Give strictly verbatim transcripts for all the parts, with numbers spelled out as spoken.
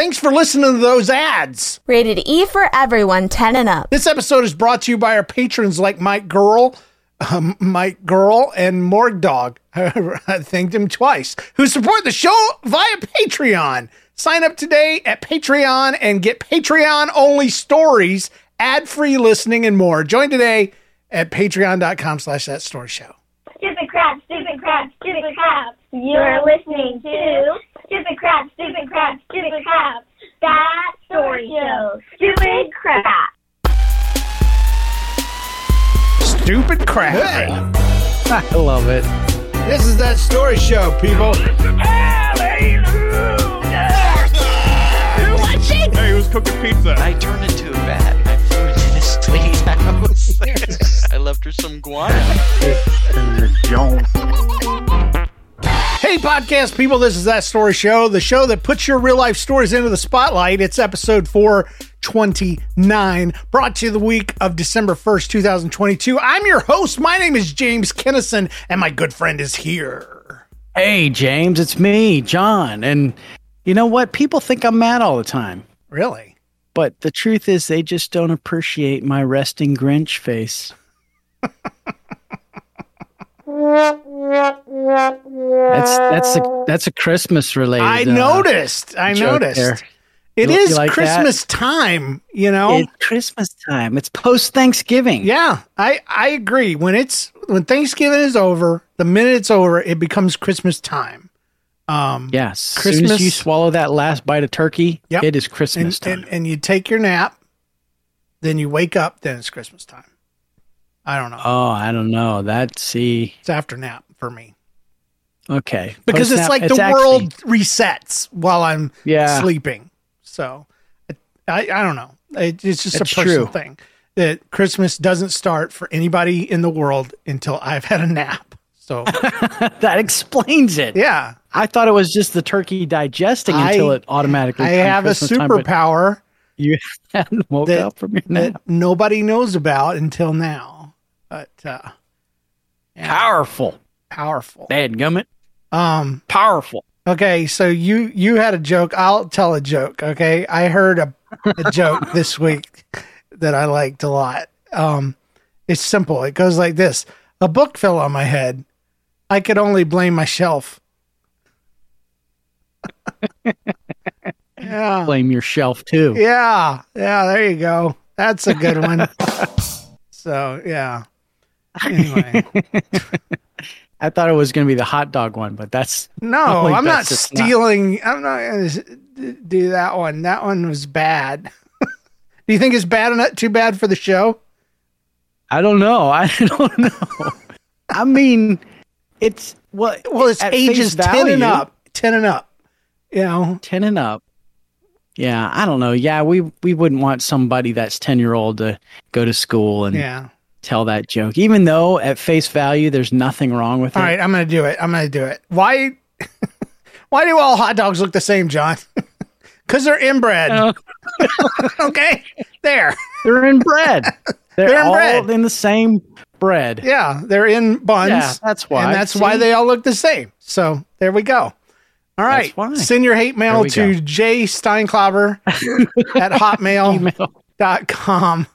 Thanks for listening to those ads. Rated E for everyone, ten and up. This episode is brought to you by our patrons like Mike Girl, um, Mike Girl, and Morg Dog. I thanked him twice. Who support the show via Patreon. Sign up today at Patreon and get Patreon-only stories, ad-free listening, and more. Join today at patreon.com slash that story show. Stupid crap, stupid crap, stupid crap. You're listening to Stupid Crap, Stupid Crap, Stupid Crap. That story show. Stupid crap. Stupid crap. Hey. I love it. This is that story show, people. Hallelujah! Watching? Hey, who's cooking pizza? I turned into a bat. I flew into this lady's house. I left her some guano. Hey, podcast people, this is That Story Show, the show that puts your real life stories into the spotlight. It's episode four twenty-nine, brought to you the week of December first, twenty twenty-two. I'm your host. My name is James Kennison, and my good friend is here. Hey, James, it's me, John. And you know what? People think I'm mad all the time. Really? But the truth is they just don't appreciate my resting Grinch face. That's that's a that's a Christmas related. I uh, noticed. I noticed. There. It You- is you like Christmas time, you know. It's Christmas time. It's post Thanksgiving. Yeah, I I agree. When it's when Thanksgiving is over, the minute it's over, it becomes Christmas time. Um, Yes. As Christmas. soon as you swallow that last bite of turkey, Yep. it is Christmas and, time. and, and you take your nap, then you wake up, then it's Christmas time. I don't know. oh, I don't know. That see. It's after nap for me. Okay. Because it's Post-nap- like the it's actually- world resets while I'm Yeah. sleeping. So I, I don't know. It, it's just That's a personal true. thing that Christmas doesn't start for anybody in the world until I've had a nap. So that explains it. yeah, I thought it was just the turkey digesting I- until it automatically. I turned have a Christmas time, but superpower You hadn't woke that, up from your that nap. nobody knows about until now. But uh, yeah, Powerful, powerful. dadgummit. Um. Powerful. Okay, so you you had a joke. I'll tell a joke. Okay, I heard a, a joke this week that I liked a lot. Um, it's simple. It goes like this: a book fell on my head. I could only blame my shelf. Yeah, Blame your shelf too. yeah, yeah. There you go. That's a good one. So yeah. Anyway, I thought it was going to be the hot dog one, but that's no, Only I'm not best it's not. stealing. I'm not going to do that one. That one was bad. Do you think it's bad enough? Too bad for the show? I don't know. I don't know. I mean, it's well, Well, it's at ages face ten and value, up. Ten and up. You know. ten and up. Yeah, I don't know. Yeah, we we wouldn't want somebody that's ten year old to go to school and Yeah. tell that joke, even though at face value there's nothing wrong with All it. right, I'm going to do it. I'm going to do it. Why? Why do all hot dogs look the same, John? Because they're inbred. Oh. Okay, there. They're in bread. They're, They're in all bread. in the same bread. Yeah, they're in buns. Yeah, that's why. And that's See? why they all look the same. So there we go. All right. why. Send your hate mail There we to go. Jay Steinklauber at hotmail dot com.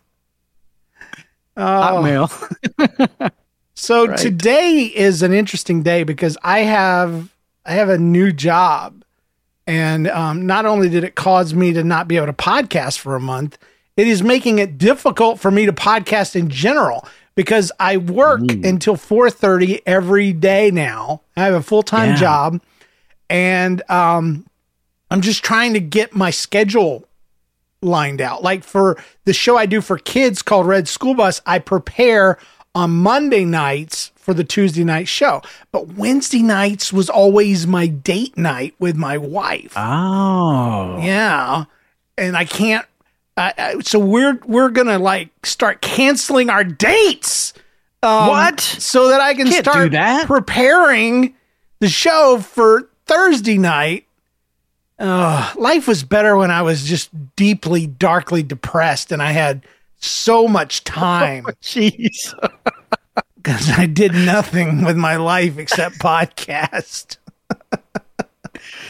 Oh, Hotmail. so Right. today is an interesting day because I have I have a new job. And um, not only did it cause me to not be able to podcast for a month, it is making it difficult for me to podcast in general because I work Mm. until four thirty every day now. I have a full-time Yeah. job, and um, I'm just trying to get my schedule lined out. Like for the show I do for kids called Red School Bus, I prepare on Monday nights for the Tuesday night show. But Wednesday nights was always my date night with my wife. Oh. Yeah. And I can't, I I, so we're, we're going to like start canceling our dates. Um, What? So that I can Can't start do that. preparing the show for Thursday night. Uh, life was better when I was just deeply, darkly depressed and I had so much time Jeez. because I did nothing with my life except podcast.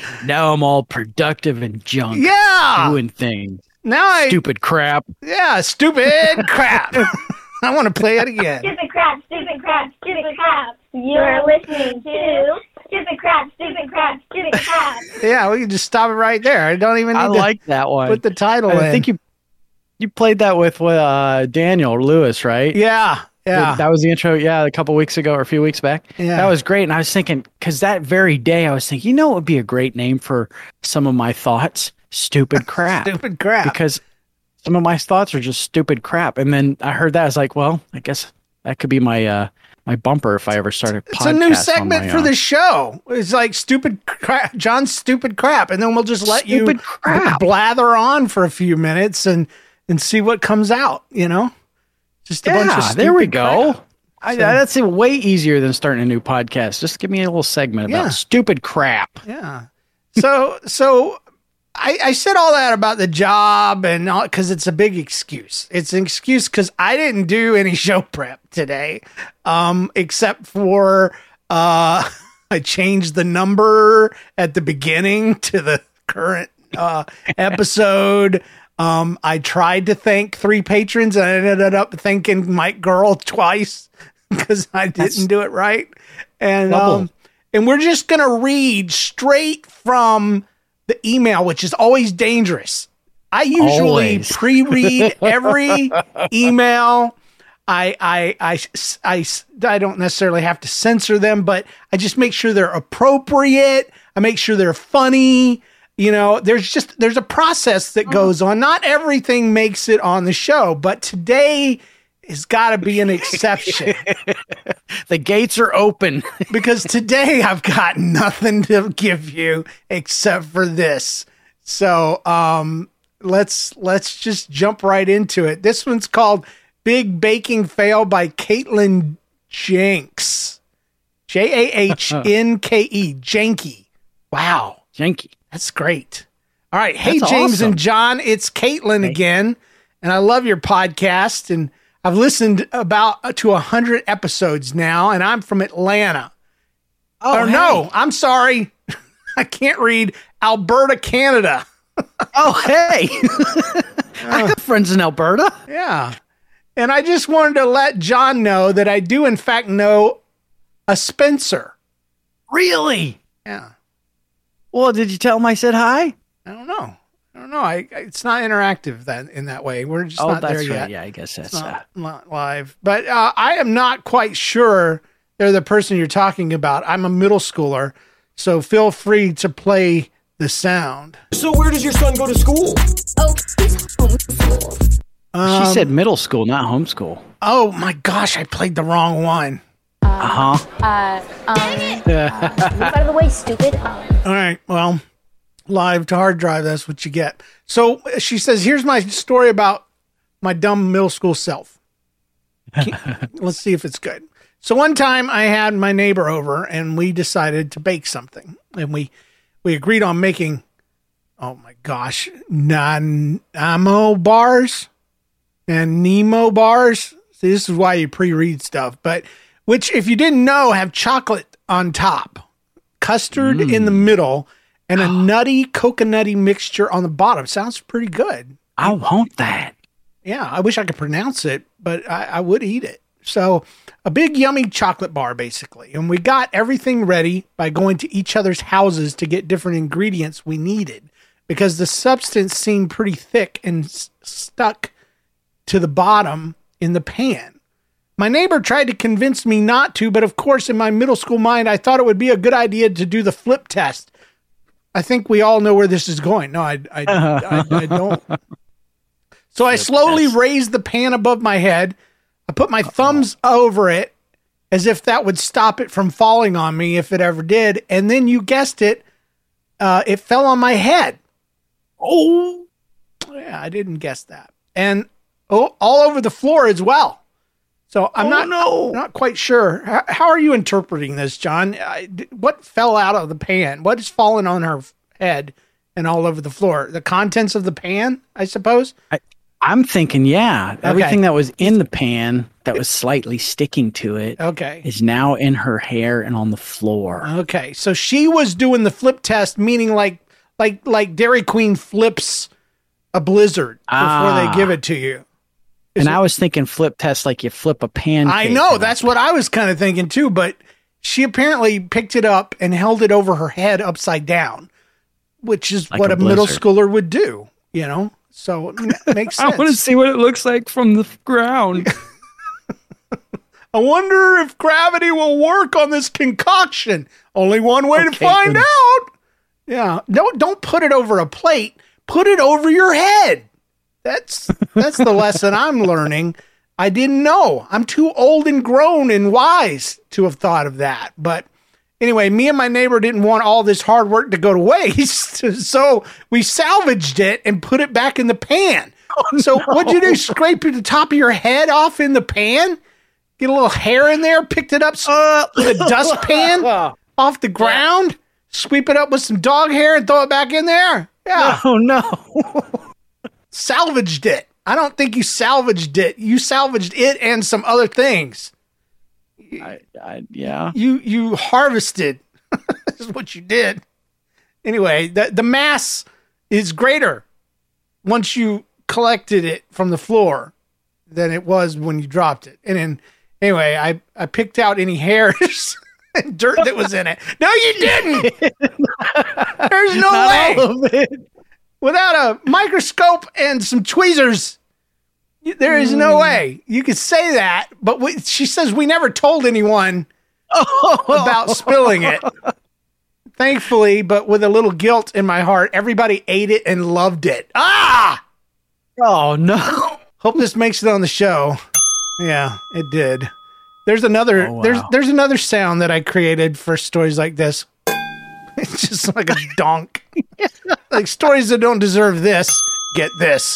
Now I'm all productive and junk. Yeah. Doing things. Now I Stupid crap. Yeah, stupid crap. I want to play it again. Stupid crap, stupid crap, stupid crap. You're listening to Stupid Crap, Stupid Crap, Stupid Crap. Yeah, we can just stop it right there. I don't even need I to like that one. put the title I in. think you you played that with uh, Daniel Lewis, right? Yeah, yeah. That was the intro, yeah, a couple weeks ago or a few weeks back. Yeah. That was great. And I was thinking, because that very day I was thinking, you know what would be a great name for some of my thoughts? Stupid crap. Stupid crap. Because some of my thoughts are just stupid crap. And then I heard that. I was like, well, I guess that could be my uh, my bumper if I ever started a podcast. It's a new segment for own. the show. It's like stupid crap, John's stupid crap, and then we'll just let Stupid you crap. blather on for a few minutes and and see what comes out. You know, just a Yeah, bunch of stupid there we go. crap. I, So- that's way easier than starting a new podcast. Just give me a little segment about Yeah. stupid crap. Yeah. So so I, I said all that about the job and all because it's a big excuse. It's an excuse because I didn't do any show prep today, um, except for uh, I changed the number at the beginning to the current uh, episode. Um, I tried to thank three patrons and I ended up thanking Mike Girl twice because I didn't That's do it right. And double. um, and we're just gonna read straight from the email, which is always dangerous. I usually Always. pre-read every email. I, I, I, I, I don't necessarily have to censor them, but I just make sure they're appropriate. I make sure they're funny. You know, there's just, there's a process that goes on. Not everything makes it on the show, but today has got to be an exception. The gates are open. Because today I've got nothing to give you except for this. So um, let's let's just jump right into it. This one's called Big Baking Fail by Caitlin Jenks. J A H N K E. Janky. Wow. Janky. That's great. All right. Hey, That's James awesome. and John, it's Caitlin again. And I love your podcast. And I've listened about to one hundred episodes now, and I'm from Atlanta. Oh, or no, I'm sorry. I can't read. Alberta, Canada. Oh, hey. I have friends in Alberta. Yeah. And I just wanted to let John know that I do, in fact, know a Spencer. Really? Yeah. Well, did you tell him I said hi? I don't know. I don't know. I, I it's not interactive that in that way. We're just Oh, not that's there right. yet. Yeah, I guess It's that's uh, not, not live. But uh, I am not quite sure they're the person you're talking about. I'm a middle schooler, so feel free to play the sound. So where does your son go to school? Oh, he's homeschooled. Um, she said middle school, not homeschool. Oh my gosh, I played the wrong one. Uh huh. Uh, um, move out of the way, stupid. Um, All right, well, live to hard drive, that's what you get. So uh, she says, here's my story about my dumb middle school self. Let's see if it's good. So one time I had my neighbor over and we decided to bake something. And we we agreed on making, oh my gosh, Nano bars and Nemo bars. See, this is why you pre-read stuff. But which, if you didn't know, have chocolate on top, custard in the middle, and a nutty, coconutty mixture on the bottom. Sounds pretty good. I want that. Yeah, I wish I could pronounce it, but I, I would eat it. So a big yummy chocolate bar, basically. And we got everything ready by going to each other's houses to get different ingredients we needed because the substance seemed pretty thick and s- stuck to the bottom in the pan. My neighbor tried to convince me not to, but of course, in my middle school mind, I thought it would be a good idea to do the flip test. I think we all know where this is going. No, I, I, I, I don't. So I slowly test. raised the pan above my head. I put my thumbs over it as if that would stop it from falling on me if it ever did. And then you guessed it, uh, it fell on my head. Oh, yeah, I didn't guess that. And oh, all over the floor as well. So I'm not no. not quite sure. How, how are you interpreting this, John? I, what fell out of the pan? What is falling on her head and all over the floor? The contents of the pan, I suppose. I, I'm thinking, yeah, Okay. everything that was in the pan that was slightly sticking to it Okay. is now in her hair and on the floor. Okay. So she was doing the flip test, meaning like like like Dairy Queen flips a blizzard before Ah. they give it to you. And I was thinking flip test like you flip a pancake. I know, that's what I was kind of thinking too, but she apparently picked it up and held it over her head upside down, which is Like what a a, middle blizzard. schooler would do, you know? So it m- makes I sense. want to see what it looks like from the ground. I wonder if gravity will work on this concoction. Only one way to Okay, find then. out. Yeah. Don't don't put it over a plate. Put it over your head. That's that's the lesson I'm learning. I didn't know. I'm too old and grown and wise to have thought of that. But anyway, me and my neighbor didn't want all this hard work to go to waste. So we salvaged it and put it back in the pan. So what'd you do? Scrape the top of your head off in the pan? Get a little hair in there, picked it up uh, with a dustpan off the ground, sweep it up with some dog hair and throw it back in there. Yeah. Oh, no. Salvaged it. I don't think you salvaged it. You salvaged it and some other things. I, I, yeah. You you harvested. Is what you did. Anyway, the the mass is greater once you collected it from the floor than it was when you dropped it. And then anyway, I I picked out any hairs and dirt that was in it. No, you didn't. There's no Not way. all of it. Without a microscope and some tweezers, y- there is no way. You could say that, but we, she says we never told anyone about spilling it. Thankfully, but with a little guilt in my heart, everybody ate it and loved it. Ah! Oh, no. Hope this makes it on the show. Yeah, it did. There's another Oh, wow. there's there's another sound that I created for stories like this. It's just like a donk. Like stories that don't deserve this get this.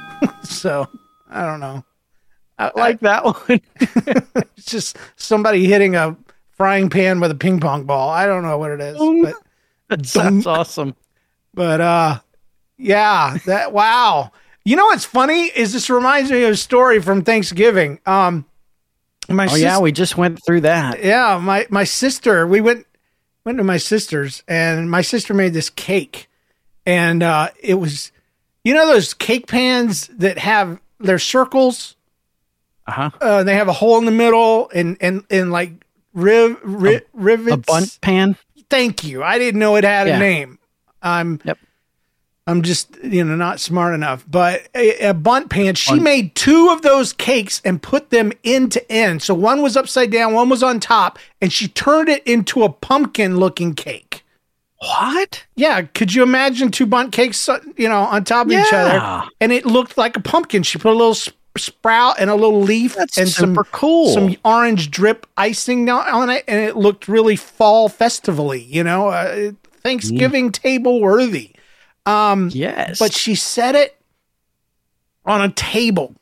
So I don't know. I, I like that one. it's just somebody hitting a frying pan with a ping pong ball. I don't know what it is, but That sounds awesome. but uh, yeah, that wow. You know what's funny is this reminds me of a story from Thanksgiving. Um, my Oh, sis- yeah, we just went through that. yeah, my my sister. We went went to my sister's, and my sister made this cake, and uh, it was, you know, those cake pans that have their circles. Uh-huh. Uh, they have a hole in the middle, and and and like riv, riv rivets. A bunt pan. Thank you. I didn't know it had Yeah. a name. I'm Yep. I'm just, you know, not smart enough. But a, a bunt pan, she Bunt. made two of those cakes and put them end to end. So one was upside down, one was on top, and she turned it into a pumpkin looking cake. What? Yeah, could you imagine two bunt cakes, uh, you know, on top of each Yeah. other? And it looked like a pumpkin. She put a little sp- sprout and a little leaf That's and some super cool. some orange drip icing on- on it, and it looked really fall festivally, you know, uh, Thanksgiving table worthy. Um, Yes. but she set it on a table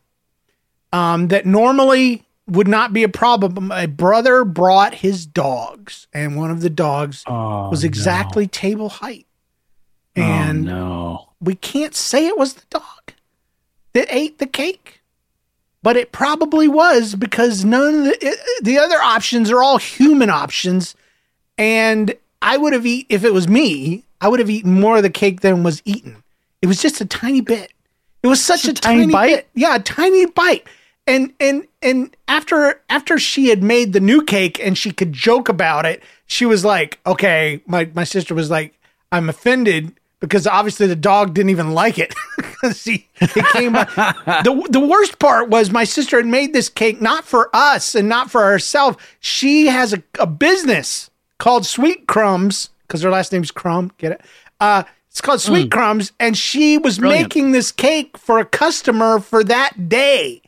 um, that normally would not be a problem. My brother brought his dogs, and one of the dogs oh, was exactly table height. no. And oh, no. we can't say it was the dog that ate the cake, but it probably was, because none of the, it, the other options are all human options. And I would have eaten, if it was me, I would have eaten more of the cake than was eaten. It was just a tiny bit. It was such Just a, a tiny tiny, bite? bit. Yeah, a tiny bite. And and and after after she had made the new cake and she could joke about it, she was like, okay, my, my sister was like, I'm offended because obviously the dog didn't even like it. She, it came by. the the worst part was my sister had made this cake not for us and not for herself. She has a, a business called Sweet Crumbs, because her last name's Crumb. Get it? Uh, it's called Sweet Crumbs, and she was Brilliant. making this cake for a customer for that day.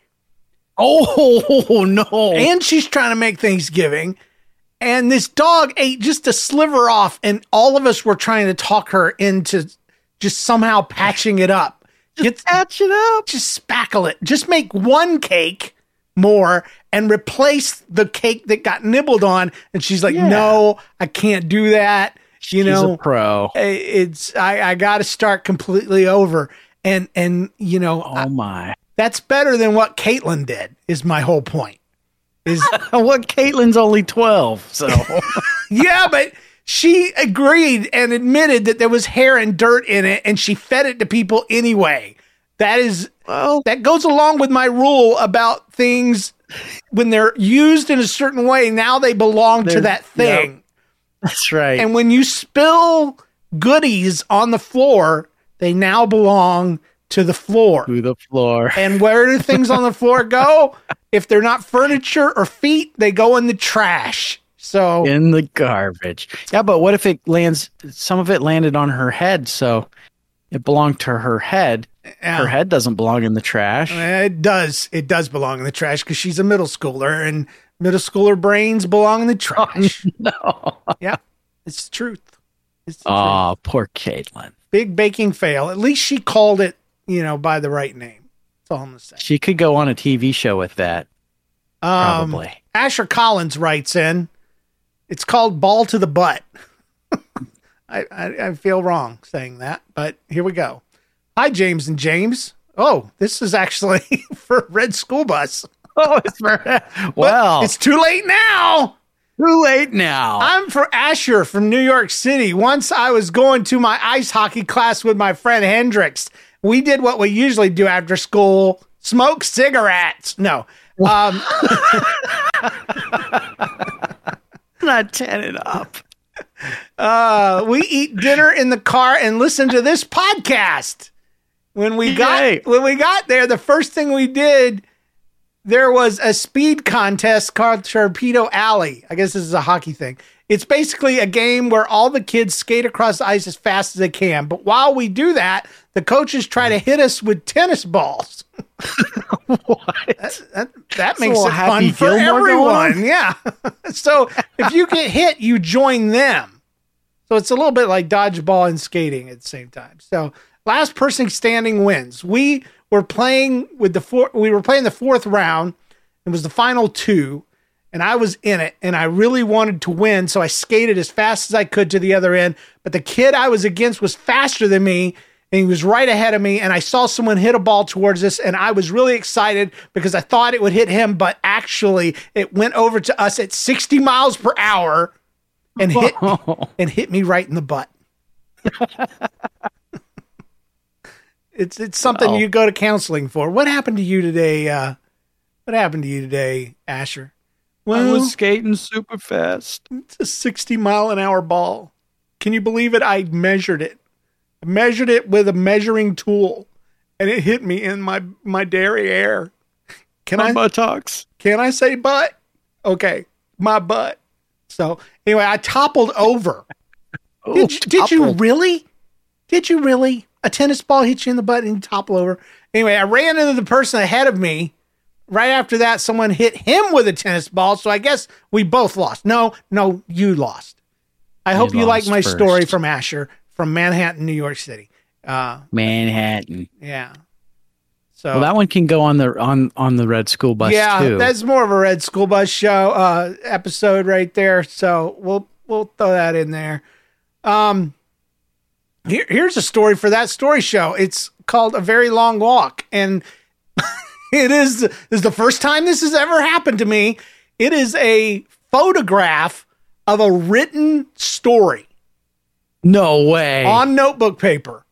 Oh, no. And she's trying to make Thanksgiving. And this dog ate just a sliver off, and all of us were trying to talk her into just somehow patching it up. Get, Patch it up. just spackle it. Just make one cake more and replace the cake that got nibbled on. And she's like, Yeah. no, I can't do that. You She's know, a pro. it's I, I got to start completely over. And and you know, Oh, I, my. That's better than what Caitlin did, is my whole point. Is what Caitlin's only twelve, so yeah, but she agreed and admitted that there was hair and dirt in it, and she fed it to people anyway. That is, well, that goes along with my rule about things when they're used in a certain way. Now they belong to that thing. Yep, that's right. And when you spill goodies on the floor, they now belong to the floor. To the floor. And where do things on the floor go? If they're not furniture or feet, they go in the trash. So in the garbage. Yeah, but what if it lands? Some of it landed on her head, so it belonged to her head. Yeah. Her head doesn't belong in the trash. It does. It does belong in the trash because she's a middle schooler, and middle schooler brains belong in the trash. Oh, no. Yeah, it's the truth. It's the oh, truth. Poor Caitlin. Big baking fail. At least she called it, you know, by the right name. That's all I'm going to say. She could go on a T V show with that. Um, Probably. Asher Collins writes in, it's called Ball to the Butt. I, I, I feel wrong saying that, but here we go. Hi, James and James. Oh, this is actually for Red School Bus. Oh, it's for, well, but it's too late now. Too late now. I'm for Asher from New York City. Once I was going to my ice hockey class with my friend Hendrix. We did what we usually do after school, smoke cigarettes. No. Um, Not ten and up. Uh, we eat dinner in the car and listen to this podcast. When we got Yay. when we got there, the first thing we did, there was a speed contest called Torpedo Alley. I guess this is a hockey thing. It's basically a game where all the kids skate across the ice as fast as they can. But while we do that, the coaches try to hit us with tennis balls. What? That, that, that makes it fun for everyone. Yeah. So if you get hit, you join them. So it's a little bit like dodgeball and skating at the same time. So last person standing wins. We were playing with the four, we were playing the fourth round. It was the final two, and I was in it, and I really wanted to win. So I skated as fast as I could to the other end. But the kid I was against was faster than me, and he was right ahead of me. And I saw someone hit a ball towards us, and I was really excited because I thought it would hit him, but actually it went over to us at sixty miles per hour and hit and hit me right in the butt. It's it's something oh. you go to counseling for. What happened to you today? Uh, what happened to you today, Asher? Well, I was skating super fast. It's a sixty mile an hour ball. Can you believe it? I measured it. I measured it with a measuring tool, and it hit me in my my derriere. Can my I buttocks? Can I say butt? Okay, my butt. So anyway, I toppled over. oh, did, you, did you really? Did you really? A tennis ball hit you in the butt and you topple over. Anyway, I ran into the person ahead of me. Right after that, someone hit him with a tennis ball. So I guess we both lost. No, no, you lost. I you hope you like my first. story from Asher from Manhattan, New York City. Uh, Manhattan. Yeah. So well, that one can go on the on on the Red School Bus yeah, too. Yeah, that's more of a Red School Bus show uh, episode right there. So we'll we'll throw that in there. Um. Here, here's a story for that story show. It's called A Very Long Walk. And it is, this is the first time this has ever happened to me. It is a photograph of a written story. No way. On notebook paper.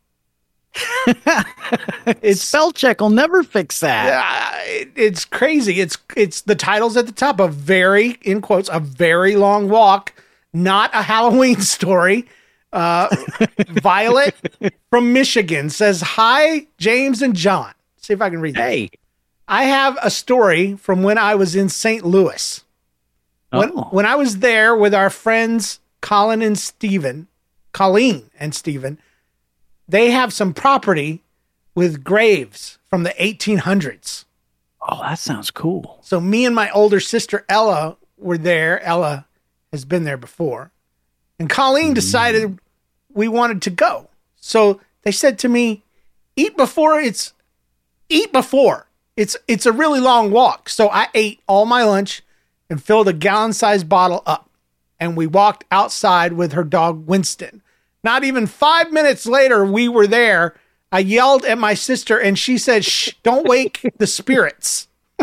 It's spell check will never fix that. Uh, it, it's crazy. It's it's the title's at the top. A very, in quotes, a very long walk. Not a Halloween story. Uh, Violet from Michigan says, hi, James and John. See if I can read that. Hey, I have a story from when I was in Saint Louis. When, oh. when I was there with our friends, Colin and Stephen, Colleen and Stephen, they have some property with graves from the eighteen hundreds. Oh, that sounds cool. So me and my older sister, Ella, were there. Ella has been there before. And Colleen decided we wanted to go. So they said to me, eat before it's, eat before. It's it's a really long walk. So I ate all my lunch and filled a gallon-sized bottle up. And we walked outside with her dog, Winston. Not even five minutes later, we were there. I yelled at my sister and she said, shh, don't wake the spirits.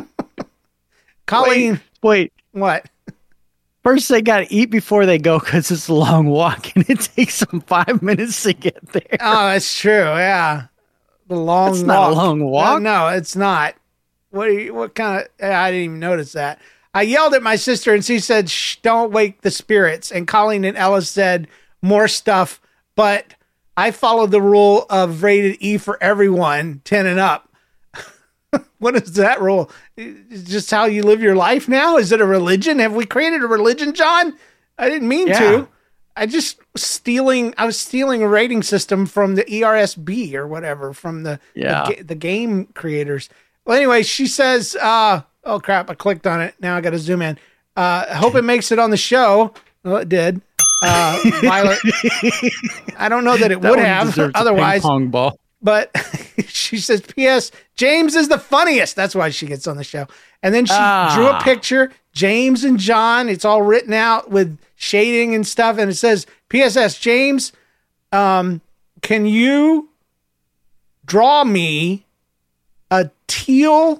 Colleen. Wait, wait. What? First, they got to eat before they go because it's a long walk and it takes them five minutes to get there. Oh, that's true. Yeah. The long It's walk. not a long walk. Uh, no, it's not. What, are you, what kind of, I didn't even notice that. I yelled at my sister and she said, shh, don't wake the spirits. And Colleen and Ellis said more stuff, but I followed the rule of rated E for everyone, ten and up. What is that rule? It's just how you live your life now? Is it a religion? Have we created a religion, John? I didn't mean Yeah. to. I just was stealing, I was stealing a rating system from the E R S B or whatever, from the, Yeah. the, ga- the game creators. Well, anyway, she says, uh, oh crap, I clicked on it. Now I got to zoom in. Uh, I hope it makes it on the show. Well, it did. Uh, Violet. I don't know that it That would one have deserves a otherwise. ping pong ball. But she says, P S. James is the funniest. That's why she gets on the show. And then she Ah. drew a picture, James and John. It's all written out with shading and stuff. And it says, P S S, James, um, can you draw me a teal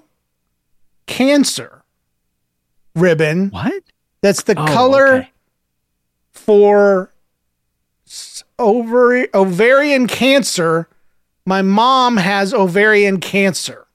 cancer ribbon? What? That's the Oh, color okay. for s- ovary, ovarian cancer. My mom has ovarian cancer.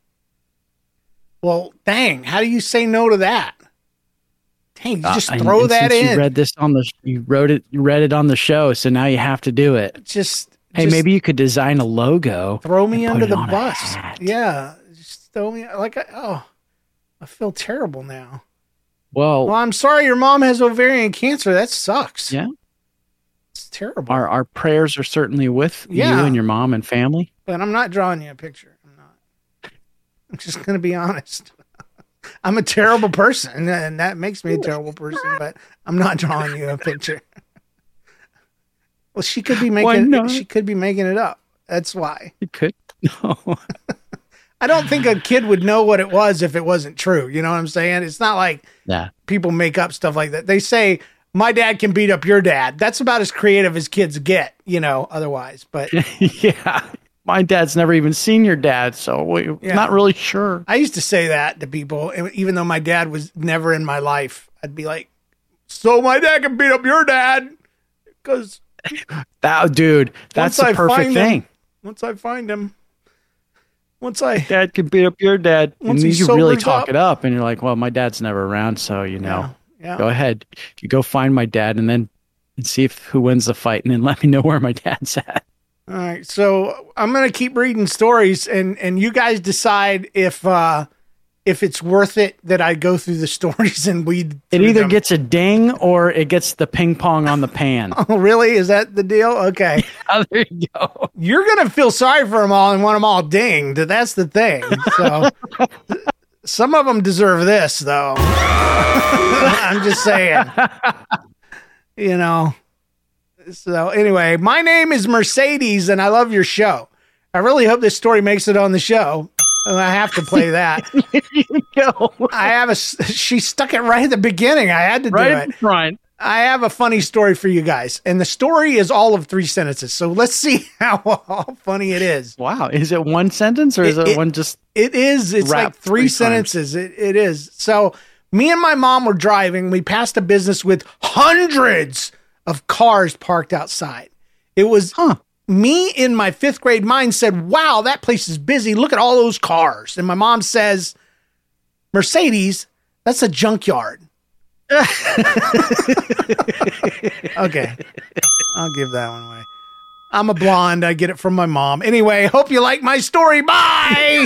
Well, dang, how do you say no to that? Dang, you just Uh, and- throw and that since in. You read this on the. You wrote it. You read it on the show, so now you have to do it. just Hey, just maybe you could design a logo. throw me and under put it the on a bus. hat. Yeah, just throw me like I, oh, I feel terrible now. Well, Well, I'm sorry your mom has ovarian cancer. That sucks. yeah. It's terrible. Our our prayers are certainly with Yeah. you and your mom and family. But I'm not drawing you a picture. I'm not. I'm just going to be honest. I'm a terrible person, and that makes me a terrible person, but I'm not drawing you a picture. Well, she could be Why making not? she could be making it up. That's why. You could. No. I don't think a kid would know what it was if it wasn't true. You know what I'm saying? It's not like Yeah. people make up stuff like that. They say my dad can beat up your dad. That's about as creative as kids get, you know, otherwise. But Yeah. My dad's never even seen your dad, so we're Yeah. not really sure. I used to say that to people, even though my dad was never in my life. I'd be like, so my dad can beat up your dad? Because That dude, that's Once the I perfect find thing. him- once I find him, once I, Dad can beat up your dad. And Once then he you really sobers talk up. it up, and you're like, well, my dad's never around, so you know. yeah. Go ahead. You go find my dad and then and see if who wins the fight, and then let me know where my dad's at. All right. So I'm going to keep reading stories, and, and you guys decide if, uh, if it's worth it that I go through the stories and weed. It through either them. gets a ding or it gets the ping pong on the pan. Oh, really? Is that the deal? Okay. Oh, there you go. You're going to feel sorry for them all and want them all dinged. That's the thing. So some of them deserve this, though. I'm just saying. You know. So anyway, my name is Mercedes, and I love your show. I really hope this story makes it on the show. And I have to play that. There you go. I have a. She stuck it right at the beginning. I had to do Right it. in front. I have a funny story for you guys, and the story is all of three sentences. So let's see how, how funny it is. Wow. Is it one sentence or is It- it, it- one just It is. It's Wrap like three three times. sentences. It, it is. So me and my mom were driving. We passed a business with hundreds of cars parked outside. It was Huh. me in my fifth grade mind said, wow, that place is busy. Look at all those cars. And my mom says, Mercedes, that's a junkyard. Okay. I'll give that one away. I'm a blonde. I get it from my mom. Anyway, hope you like my story. Bye.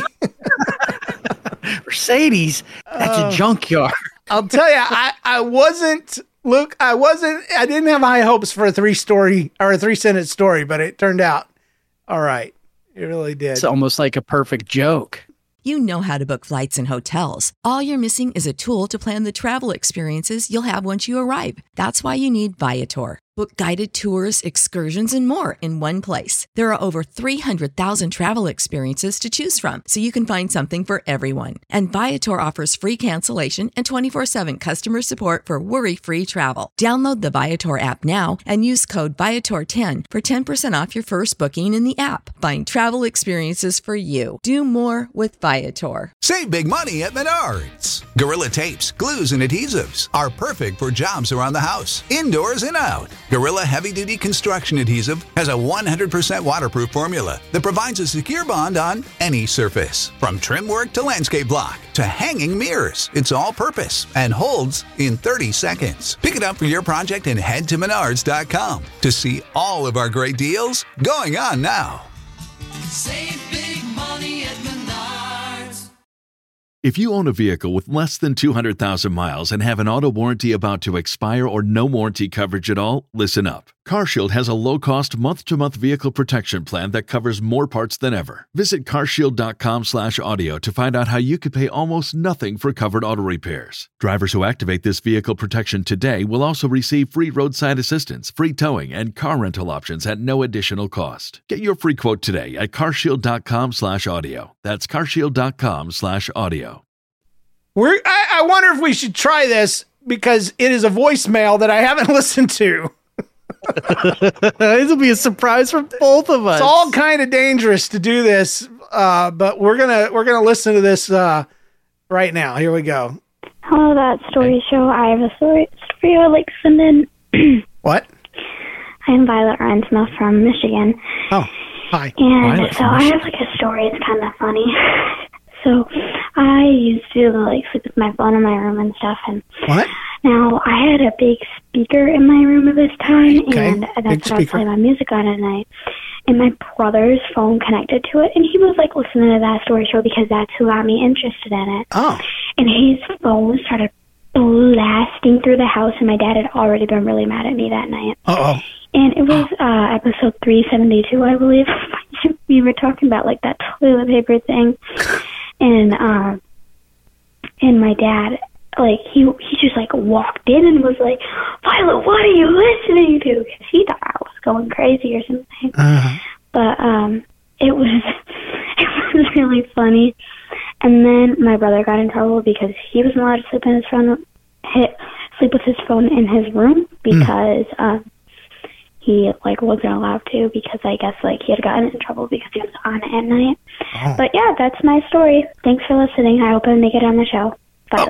Mercedes? That's Uh, a junkyard. I'll tell you, I, I wasn't, Luke, I wasn't, I didn't have high hopes for a three story or a three sentence story, but it turned out all right. It really did. It's almost like a perfect joke. You know how to book flights and hotels. All you're missing is a tool to plan the travel experiences you'll have once you arrive. That's why you need Viator. Book guided tours, excursions, and more in one place. There are over three hundred thousand travel experiences to choose from, so you can find something for everyone. And Viator offers free cancellation and twenty-four seven customer support for worry-free travel. Download the Viator app now and use code Viator ten for ten percent off your first booking in the app. Find travel experiences for you. Do more with Viator. Save big money at Menards. Gorilla tapes, glues, and adhesives are perfect for jobs around the house, indoors and out. Gorilla Heavy Duty Construction Adhesive has a one hundred percent waterproof formula that provides a secure bond on any surface. From trim work to landscape block to hanging mirrors, it's all purpose and holds in thirty seconds. Pick it up for your project and head to menards dot com to see all of our great deals going on now. Save big money at Menards. If you own a vehicle with less than two hundred thousand miles and have an auto warranty about to expire or no warranty coverage at all, listen up. CarShield has a low-cost month-to-month vehicle protection plan that covers more parts than ever. Visit carshield.com slash audio to find out how you could pay almost nothing for covered auto repairs. Drivers who activate this vehicle protection today will also receive free roadside assistance, free towing, and car rental options at no additional cost. Get your free quote today at carshield.com slash audio. That's carshield.com slash audio. We're, I, I wonder if we should try this because it is a voicemail that I haven't listened to. It'll be a surprise for both of us. It's all kind of dangerous to do this, uh, but we're gonna we're gonna listen to this uh, right now. Here we go. Hello, that story show. I have a story story I would like to send in. What? I'm Violet Rensma from Michigan. Oh, hi. And Violet so I have like a story. It's kind of funny. So I used to like sleep with my phone in my room and stuff. And what? Now I had a big speaker in my room at this time, okay. and that's what I would play my music on at night. And my brother's phone connected to it, and he was like listening to that story show because that's who got me interested in it. Oh. And his phone started blasting through the house, and my dad had already been really mad at me that night. Uh-oh. And it was uh, episode three seventy-two, I believe. We were talking about like that toilet paper thing. And uh, and my dad, like, he he just, like, walked in and was like, Violet, what are you listening to? Because he thought I was going crazy or something. Uh-huh. But um, it was it was really funny. And then my brother got in trouble because he wasn't allowed to sleep in his phone, hit, sleep with his phone in his room because mm. um, he, like, wasn't allowed to because I guess, like, he had gotten in trouble because he was on it at night. Oh. But, yeah, that's my story. Thanks for listening. I hope I make it on the show. Bye.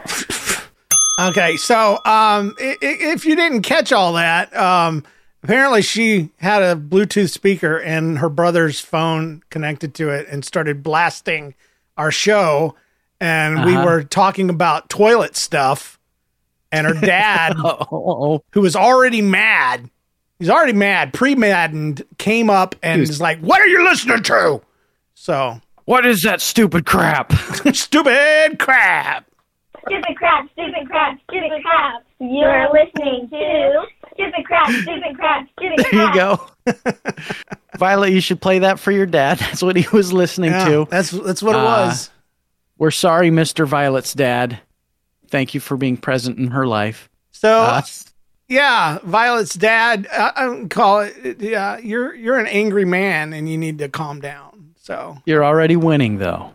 Oh. Okay, so um, if you didn't catch all that, um, apparently she had a Bluetooth speaker and her brother's phone connected to it and started blasting our show, and uh-huh. we were talking about toilet stuff, and her dad, who was already mad, he's already mad, pre-maddened, came up and was like, what are you listening to? So, what is that stupid crap? Stupid crap. Stupid crap, stupid crap, stupid crap. You're listening to Stupid Crap, Stupid Crap, Stupid Crap. There you go. Violet, you should play that for your dad. That's what he was listening yeah, to. That's that's what it uh, was. We're sorry, Mister Violet's dad. Thank you for being present in her life. So, uh, yeah, Violet's dad, uh, I don't call it, yeah, you're, you're an angry man and you need to calm down. So you're already winning, though.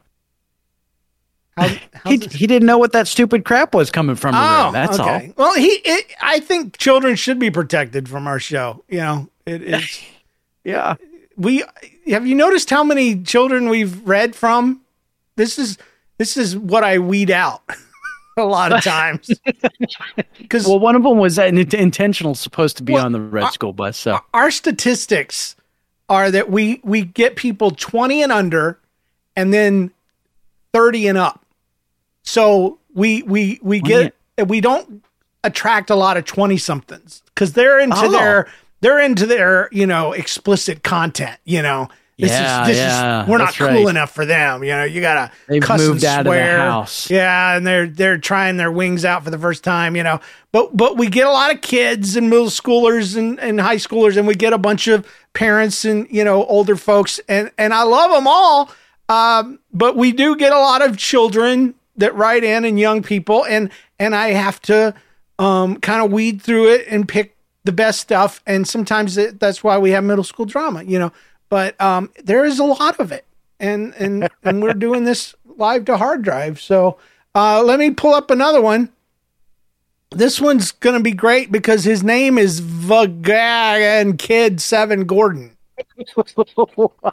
How, he, he didn't know what that stupid crap was coming from. Oh, room, that's okay. all. Well, he, it, I think children should be protected from our show. You know, it is. Yeah. We have you noticed how many children we've read from? This is this is what I weed out a lot of times. Because well, one of them was in, intentional, supposed to be well, on the red our, school bus. So our statistics are that we we get people twenty and under, and then thirty and up. So we we we get we don't attract a lot of twenty somethings because they're into oh. their they're into their you know explicit content. You know, this yeah, is this yeah, is we're not cool right. enough for them. You know, you gotta They've cuss moved and out swear. of the house. Yeah, and they're they're trying their wings out for the first time. You know, but but we get a lot of kids and middle schoolers and, and high schoolers, and we get a bunch of parents and you know older folks, and and I love them all. Um, but we do get a lot of children that write in and young people, and and I have to um, kind of weed through it and pick the best stuff, and sometimes it, that's why we have middle school drama, you know. But um, there is a lot of it, and and and we're doing this live to hard drive. So uh, let me pull up another one. This one's going to be great because his name is Vagagan Kid Seven Gordon. What?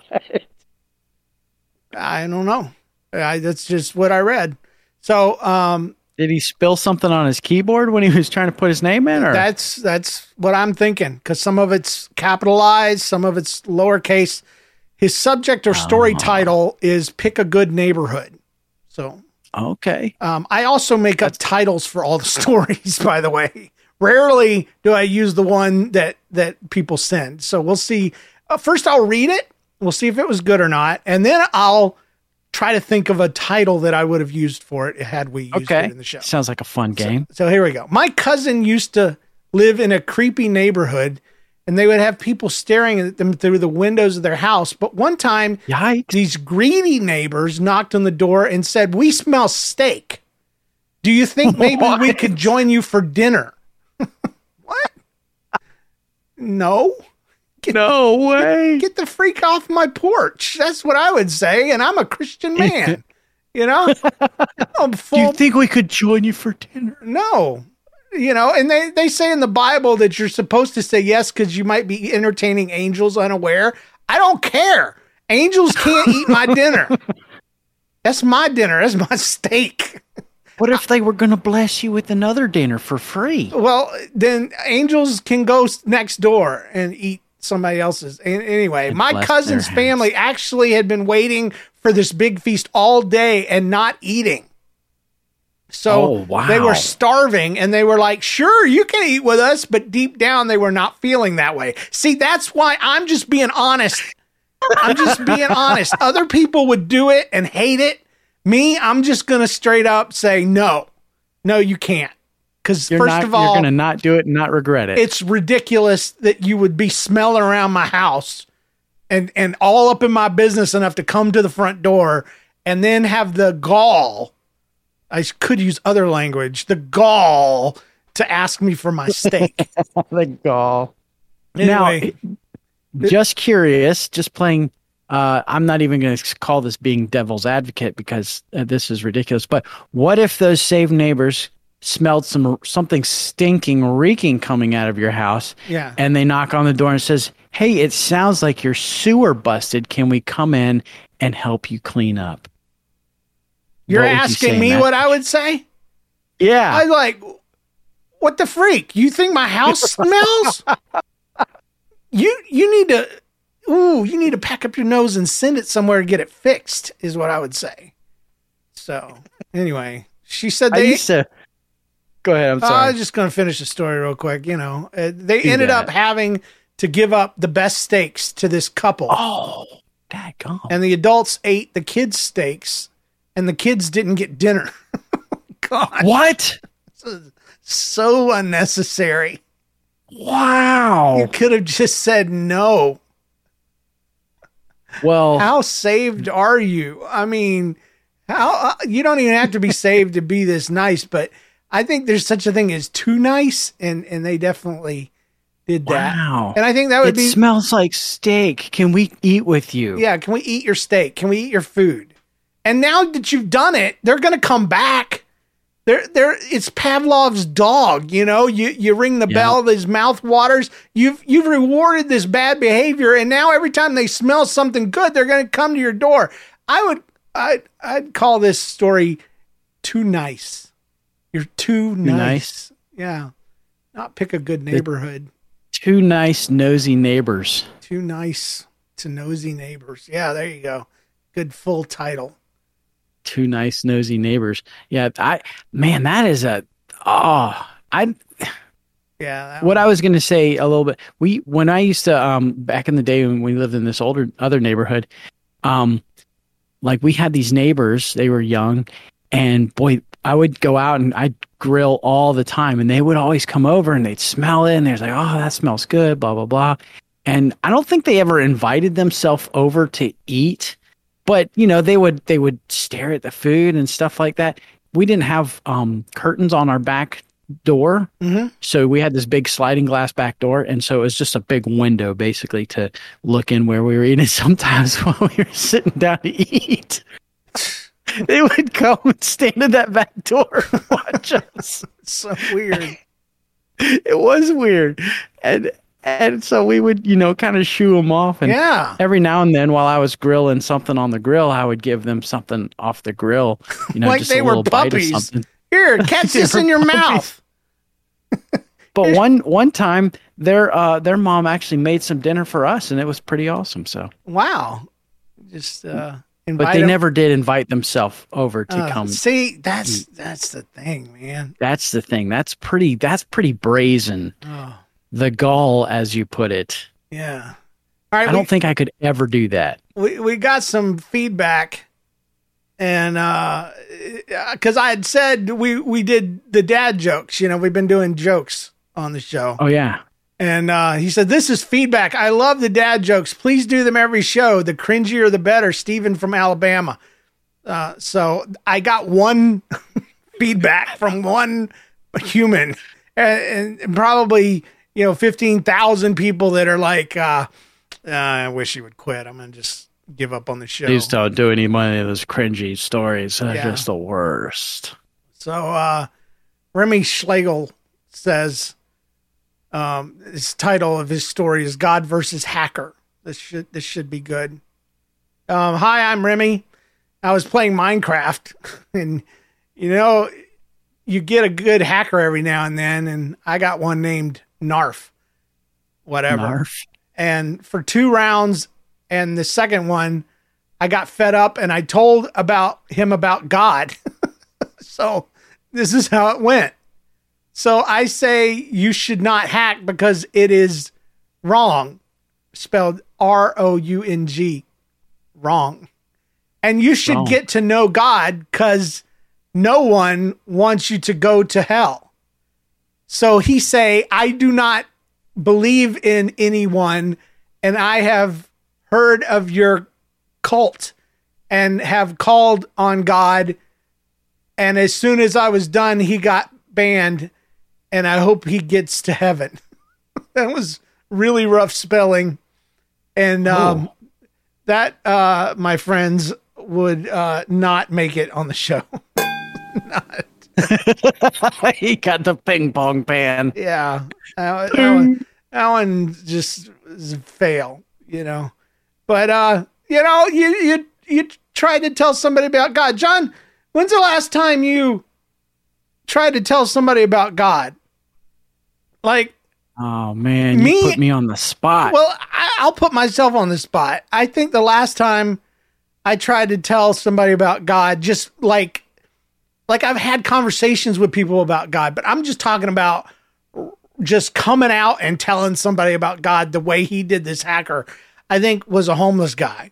I don't know. I, that's just what I read. So, um, did he spill something on his keyboard when he was trying to put his name in? Or? That's that's what I'm thinking, because some of it's capitalized, some of it's lowercase. His subject or story oh. title is "Pick a Good Neighborhood." So, okay. Um, I also make up titles for all the stories, by the way. Rarely do I use the one that that people send. So we'll see. Uh, first, I'll read it. We'll see if it was good or not, and then I'll try to think of a title that I would have used for it had we used okay. it in the show. Sounds like a fun game. So, so here we go. My cousin used to live in a creepy neighborhood, and they would have people staring at them through the windows of their house. But one time, Yikes. these greedy neighbors knocked on the door and said, "We smell steak. Do you think maybe we could join you for dinner?" What? No. Get, no way. Get the freak off my porch. That's what I would say. And I'm a Christian man. You know? I'm full, do you think we could join you for dinner? No. You know, and they, they say in the Bible that you're supposed to say yes because you might be entertaining angels unaware. I don't care. Angels can't eat my dinner. That's my dinner. That's my steak. What if they were going to bless you with another dinner for free? Well, then angels can go next door and eat somebody else's. Anyway, and my cousin's family actually had been waiting for this big feast all day and not eating. So oh, wow. they were starving and they were like, "Sure, you can eat with us," but deep down they were not feeling that way. See, that's why I'm just being honest. I'm just being honest. Other people would do it and hate it. Me, I'm just going to straight up say, no, no, you can't. Because first not, of all, you're going to not do it and not regret it. It's ridiculous that you would be smelling around my house and, and all up in my business enough to come to the front door and then have the gall. I could use other language, the gall to ask me for my steak. The gall. Anyway, now, just curious, just playing. Uh, I'm not even going to call this being devil's advocate because uh, this is ridiculous. But what if those saved neighbors smelled some something stinking, reeking coming out of your house? Yeah. And they knock on the door and says, "Hey, it sounds like your sewer busted. Can we come in and help you clean up?" You're asking you me what I would say? Yeah. I like, what the freak? You think my house smells? you you need to. Ooh, you need to pack up your nose and send it somewhere to get it fixed, is what I would say. So, anyway, she said they... I used to... Go ahead, I'm sorry. I was just going to finish the story real quick. You know, uh, they Do ended that. up having to give up the best steaks to this couple. Oh, daggone. And the adults ate the kids' steaks, and the kids didn't get dinner. God. What? So, so unnecessary. Wow. You could have just said no. Well, how saved are you? I mean, how uh, you don't even have to be saved to be this nice, but I think there's such a thing as too nice, and and they definitely did that. Wow. And I think that would it be. It smells like steak. Can we eat with you? Yeah. Can we eat your steak? Can we eat your food? And now that you've done it, they're going to come back. They're, they're, it's Pavlov's dog, you know, you, you ring the yeah. bell, his mouth waters, you've, you've rewarded this bad behavior. And now every time they smell something good, they're going to come to your door. I would, I'd, I'd call this story too nice. You're too, too nice. nice. Yeah. Not pick a good neighborhood. The too nice, nosy neighbors. Too nice to nosy neighbors. Yeah. There you go. Good full title. Two nice nosy neighbors. Yeah, I man, that is a oh I yeah. What I was gonna say a little bit. We when I used to um back in the day when we lived in this older other neighborhood, um, like we had these neighbors. They were young, and boy, I would go out and I'd grill all the time, and they would always come over and they'd smell it, and they're like, oh, that smells good, blah blah blah. And I don't think they ever invited themselves over to eat. But, you know, they would they would stare at the food and stuff like that. We didn't have um, curtains on our back door. Mm-hmm. So we had this big sliding glass back door. And so it was just a big window basically to look in where we were eating. Sometimes while we were sitting down to eat, they would come and stand at that back door and watch us. So weird. It was weird. And and so we would, you know, kind of shoo them off. And yeah. every now and then while I was grilling something on the grill, I would give them something off the grill. You know, like just they a were little bite of puppies. something. Here, catch this in your mouth. But one one time their uh their mom actually made some dinner for us, and it was pretty awesome. So wow. Just uh invite But they them. never did invite themselves over to Uh, come. see, that's eat. that's the thing, man. That's the thing. That's pretty that's pretty brazen. Oh, The gall, as you put it. yeah. All right, I we, don't think I could ever do that. we we got some feedback, and uh, because I had said we we did the dad jokes. You know, we've been doing jokes on the show. Oh yeah. And uh, he said, "This is feedback. I love the dad jokes. Please do them every show. The cringier, the better." Stephen from Alabama. Uh, so I got one feedback from one human, and, and probably you know fifteen thousand people that are like, uh, uh, "I wish he would quit. I'm gonna just give up on the show." Please don't do any one of those cringy stories. They're Yeah. just the worst. So uh, Remy Schlegel says. Um, his title of his story is God versus Hacker. This should this should be good. Um, hi, I'm Remy. I was playing Minecraft, and you know, you get a good hacker every now and then, and I got one named Narf, whatever. Narf. And for two rounds, and the second one, I got fed up, and I told about him about God. So this is how it went. So I say you should not hack because it is wrong, spelled R O U N G, wrong. And you should Wrong. get to know God because no one wants you to go to hell. So he say, I do not believe in anyone, and I have heard of your cult and have called on God. And as soon as I was done, he got banned. And I hope he gets to heaven. That was really rough spelling. And um, Oh. that, uh, my friends, would uh, not make it on the show. Not. He got the ping pong pan. Yeah. That, that, one, that one just is a fail, you know. But, uh, you know, you, you, you tried to tell somebody about God. John, when's the last time you tried to tell somebody about God? Like, Oh man, Me- you put me on the spot. well, I, I'll put myself on the spot. I think the last time I tried to tell somebody about God, just like, like I've had conversations with people about God, but I'm just talking about just coming out and telling somebody about God the way he did this hacker, I think was a homeless guy.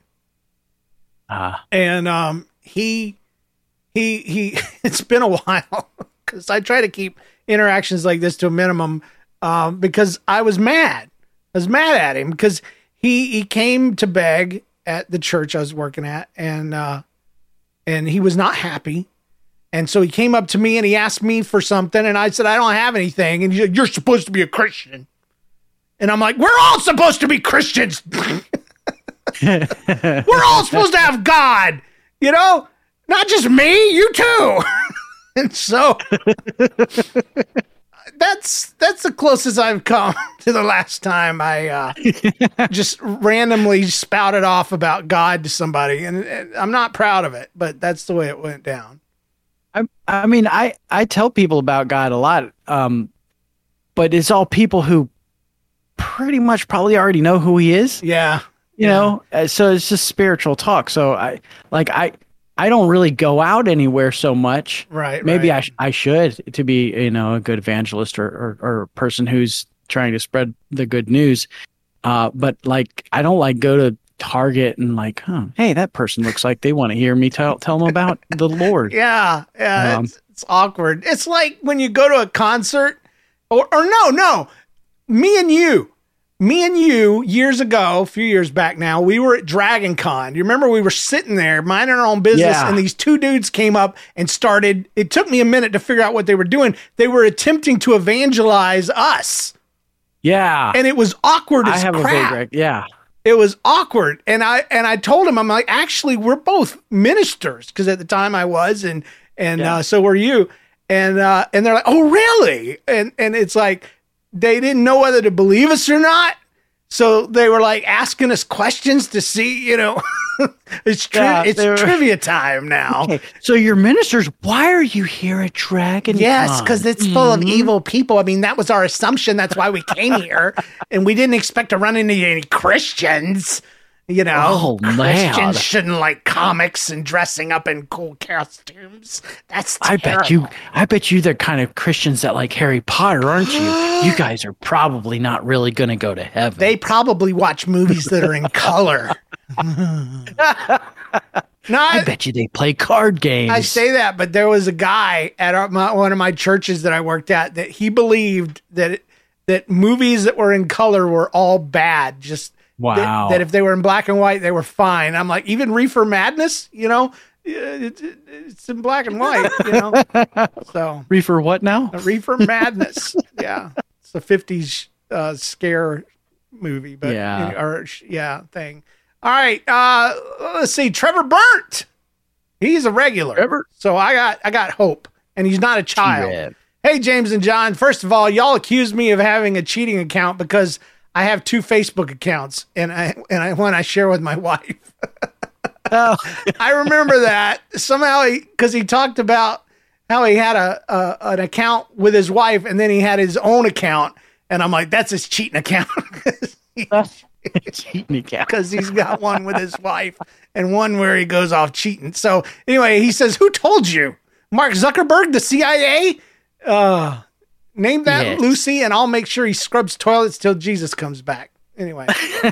Ah. And um, he, he, he, it's been a while because I try to keep interactions like this to a minimum um, because I was mad. I was mad at him because he, he came to beg at the church I was working at, and, uh, and he was not happy. And so he came up to me and he asked me for something, and I said, I don't have anything. And he said, you're supposed to be a Christian. And I'm like, we're all supposed to be Christians. We're all supposed to have God, you know, not just me, you too. And so that's, that's the closest I've come to the last time I uh, just randomly spouted off about God to somebody. And, and I'm not proud of it, but that's the way it went down. I, I mean, I, I tell people about God a lot, um, but it's all people who pretty much probably already know who he is. Yeah. You yeah. know, uh, so it's just spiritual talk. So I like I I don't really go out anywhere so much. Right. Maybe right. I sh- I should to be, you know, a good evangelist or, or or a person who's trying to spread the good news. Uh, but like I don't like go to Target and like, huh, hey, that person looks like they want to hear me tell tell them about the Lord. Yeah, yeah, Um, it's, it's awkward. It's like when you go to a concert, or or no, no, me and you, me and you, years ago, a few years back now, we were at Dragon Con. You remember we were sitting there minding our own business, Yeah. and these two dudes came up and started. It took me a minute to figure out what they were doing. They were attempting to evangelize us. Yeah. And it was awkward I as have a crap. vague rec- Yeah. It was awkward. And I and I told him, I'm like, actually, we're both ministers, because at the time I was, and and Yeah. uh, so were you. And uh, and they're like, oh, really? And and it's like they didn't know whether to believe us or not. So they were like asking us questions to see, you know, it's tri- Yeah, it's they were- trivia time now. Okay, so your ministers, why are you here at Dragon Yes, Con? because it's full of Mhm. evil people. I mean, that was our assumption. That's why we came here. And we didn't expect to run into any Christians. You know, Oh, man. Christians shouldn't like comics and dressing up in cool costumes. That's I terrible. bet you, I bet you they're kind of Christians that like Harry Potter, aren't you? You guys are probably not really going to go to heaven. They probably watch movies that are in color. No, I bet you they play card games. I say that, but there was a guy at our, my, one of my churches that I worked at that he believed that it, that movies that were in color were all bad. Just Wow. that, that if they were in black and white, they were fine. I'm like, even Reefer Madness, you know, it, it, it's in black and white, you know. So Reefer what now? Reefer Madness, yeah, it's a fifties uh, scare movie, but Yeah. or yeah thing. All right, uh, let's see. Trevor Burnt, he's a regular. Trevor. So I got I got hope, and he's not a child. T-Red. Hey, James and John. First of all, y'all accused me of having a cheating account because I have two Facebook accounts, and I and I one I share with my wife. Oh. I remember that somehow because he, he talked about how he had a, a an account with his wife, and then he had his own account, and I'm like, that's his cheating account. Cheating account. Because he's got one with his wife and one where he goes off cheating. So anyway, he says, "Who told you? Mark Zuckerberg, the C I A? Uh, name that, Yes. Lucy, and I'll make sure he scrubs toilets till Jesus comes back." Anyway,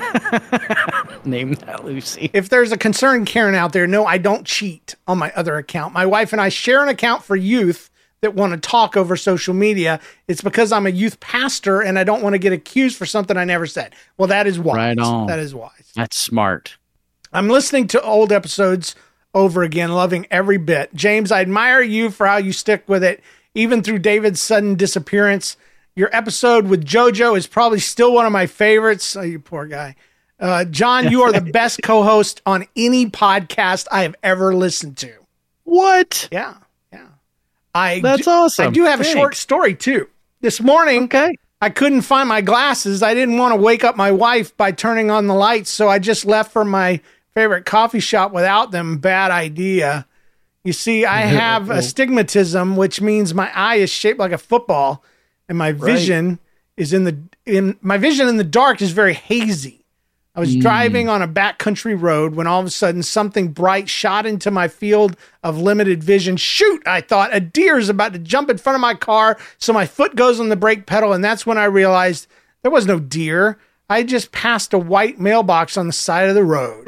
Name that Lucy. if there's a concerned Karen out there, no, I don't cheat on my other account. My wife and I share an account for youth that want to talk over social media. It's because I'm a youth pastor and I don't want to get accused for something I never said. Well, that is wise. Right on. That is wise. That's smart. I'm listening to old episodes over again, loving every bit. James, I admire you for how you stick with it, even through David's sudden disappearance. Your episode with JoJo is probably still one of my favorites. Oh, you poor guy. Uh, John, you are the best co-host on any podcast I have ever listened to. What? Yeah, yeah. I That's do- awesome. I do have a short Thanks. story too. This morning, Okay. I couldn't find my glasses. I didn't want to wake up my wife by turning on the lights, so I just left for my favorite coffee shop without them. Bad idea. You see, I have astigmatism, which means my eye is shaped like a football, and my vision is in the in my vision in the dark is very hazy. I was driving on a backcountry road when all of a sudden something bright shot into my field of limited vision. Shoot, I thought, a deer is about to jump in front of my car. So my foot goes on the brake pedal, and that's when I realized there was no deer. I just passed a white mailbox on the side of the road.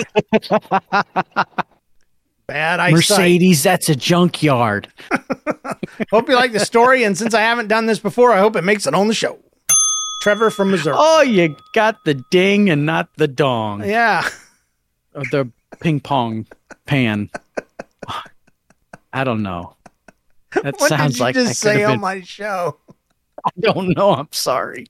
Bad eyesight. Mercedes, that's a junkyard. Hope you like the story, and since I haven't done this before, I hope it makes it on the show. Trevor from Missouri. Oh, you got the ding and not the dong. Yeah. Or the ping pong pan. I don't know. That What sounds did you like just that say could have on been- my show? I don't know. I'm sorry.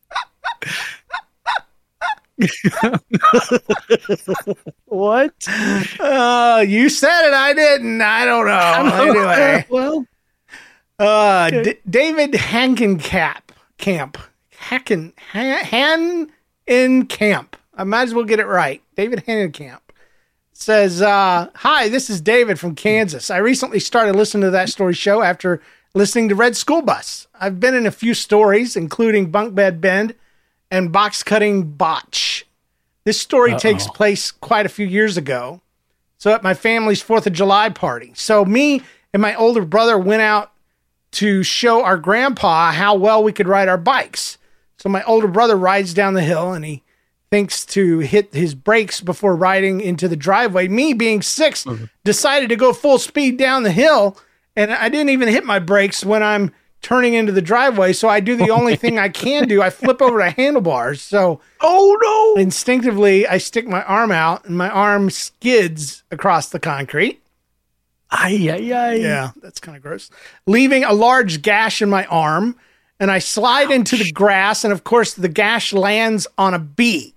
What? Uh, you said it. I didn't. I don't know. Anyway. Well, Uh, okay. D- David Hankencap Camp. Hacken Han, Han in Camp. I might as well get it right. David Hankencamp says, uh, "Hi, this is David from Kansas. I recently started listening to That Story Show after listening to Red School Bus. I've been in a few stories, including Bunk Bed Bend and Box Cutting Botch. This story Uh-oh. takes place quite a few years ago. So at my family's fourth of July party. So me and my older brother went out to show our grandpa how well we could ride our bikes. So my older brother rides down the hill and he thinks to hit his brakes before riding into the driveway. Me, being six, decided to go full speed down the hill, and I didn't even hit my brakes when I'm turning into the driveway. So I do the only thing I can do. I flip over the handlebars. So oh no! Instinctively, I stick my arm out, and my arm skids across the concrete. Ay, ay, ay. Yeah, that's kind of gross. Leaving a large gash in my arm, and I slide Ouch. into the grass, and of course, the gash lands on a bee.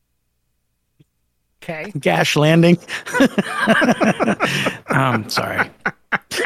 Okay. Gash landing. I'm sorry. So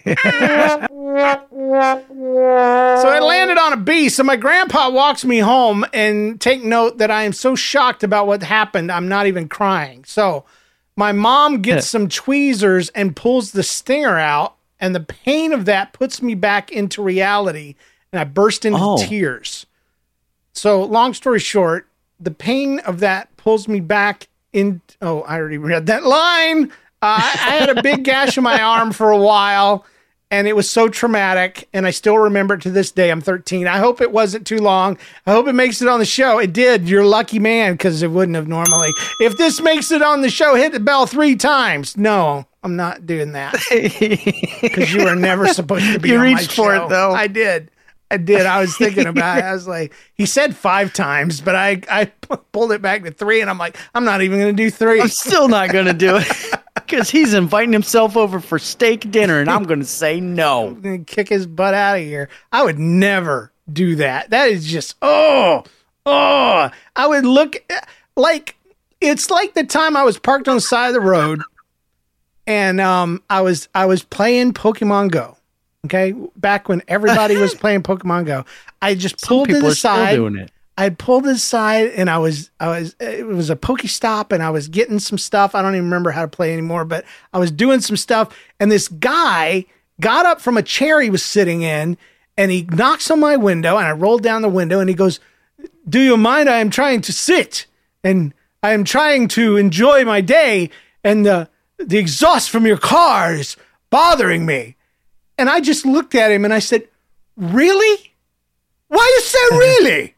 I landed on a bee. So my grandpa walks me home, and take note that I am so shocked about what happened, I'm not even crying. So my mom gets some tweezers and pulls the stinger out, and the pain of that puts me back into reality, and I burst into oh. tears. So long story short, the pain of that pulls me back in. Oh, I already read that line. Uh, I had a big gash in my arm for a while, and it was so traumatic, and I still remember it to this day. I'm thirteen. I hope it wasn't too long. I hope it makes it on the show. It did. You're a lucky man, because it wouldn't have normally. If this makes it on the show, hit the bell three times. No, I'm not doing that, because you were never supposed to be you on my reached for show. it, though. I did. I did. I was thinking about it. I was like, he said five times, but I, I pulled it back to three, and I'm like, I'm not even going to do three. I'm still not going to do it. Because he's inviting himself over for steak dinner, and I'm going to say no. I'm going to kick his butt out of here. I would never do that. That is just, oh, oh. I would look like, it's like the time I was parked on the side of the road, and um, I was I was playing Pokemon Go. Okay, back when everybody was playing Pokemon Go, I just pulled to the side. Doing it. I pulled to the side, and I was, I was, it was a Pokestop, and I was getting some stuff. I don't even remember how to play anymore, but I was doing some stuff, and this guy got up from a chair he was sitting in, and he knocks on my window, and I rolled down the window, and he goes, "Do you mind? I am trying to sit, and I am trying to enjoy my day, and the the exhaust from your car is bothering me." And I just looked at him and I said, "Really? Why you say really?"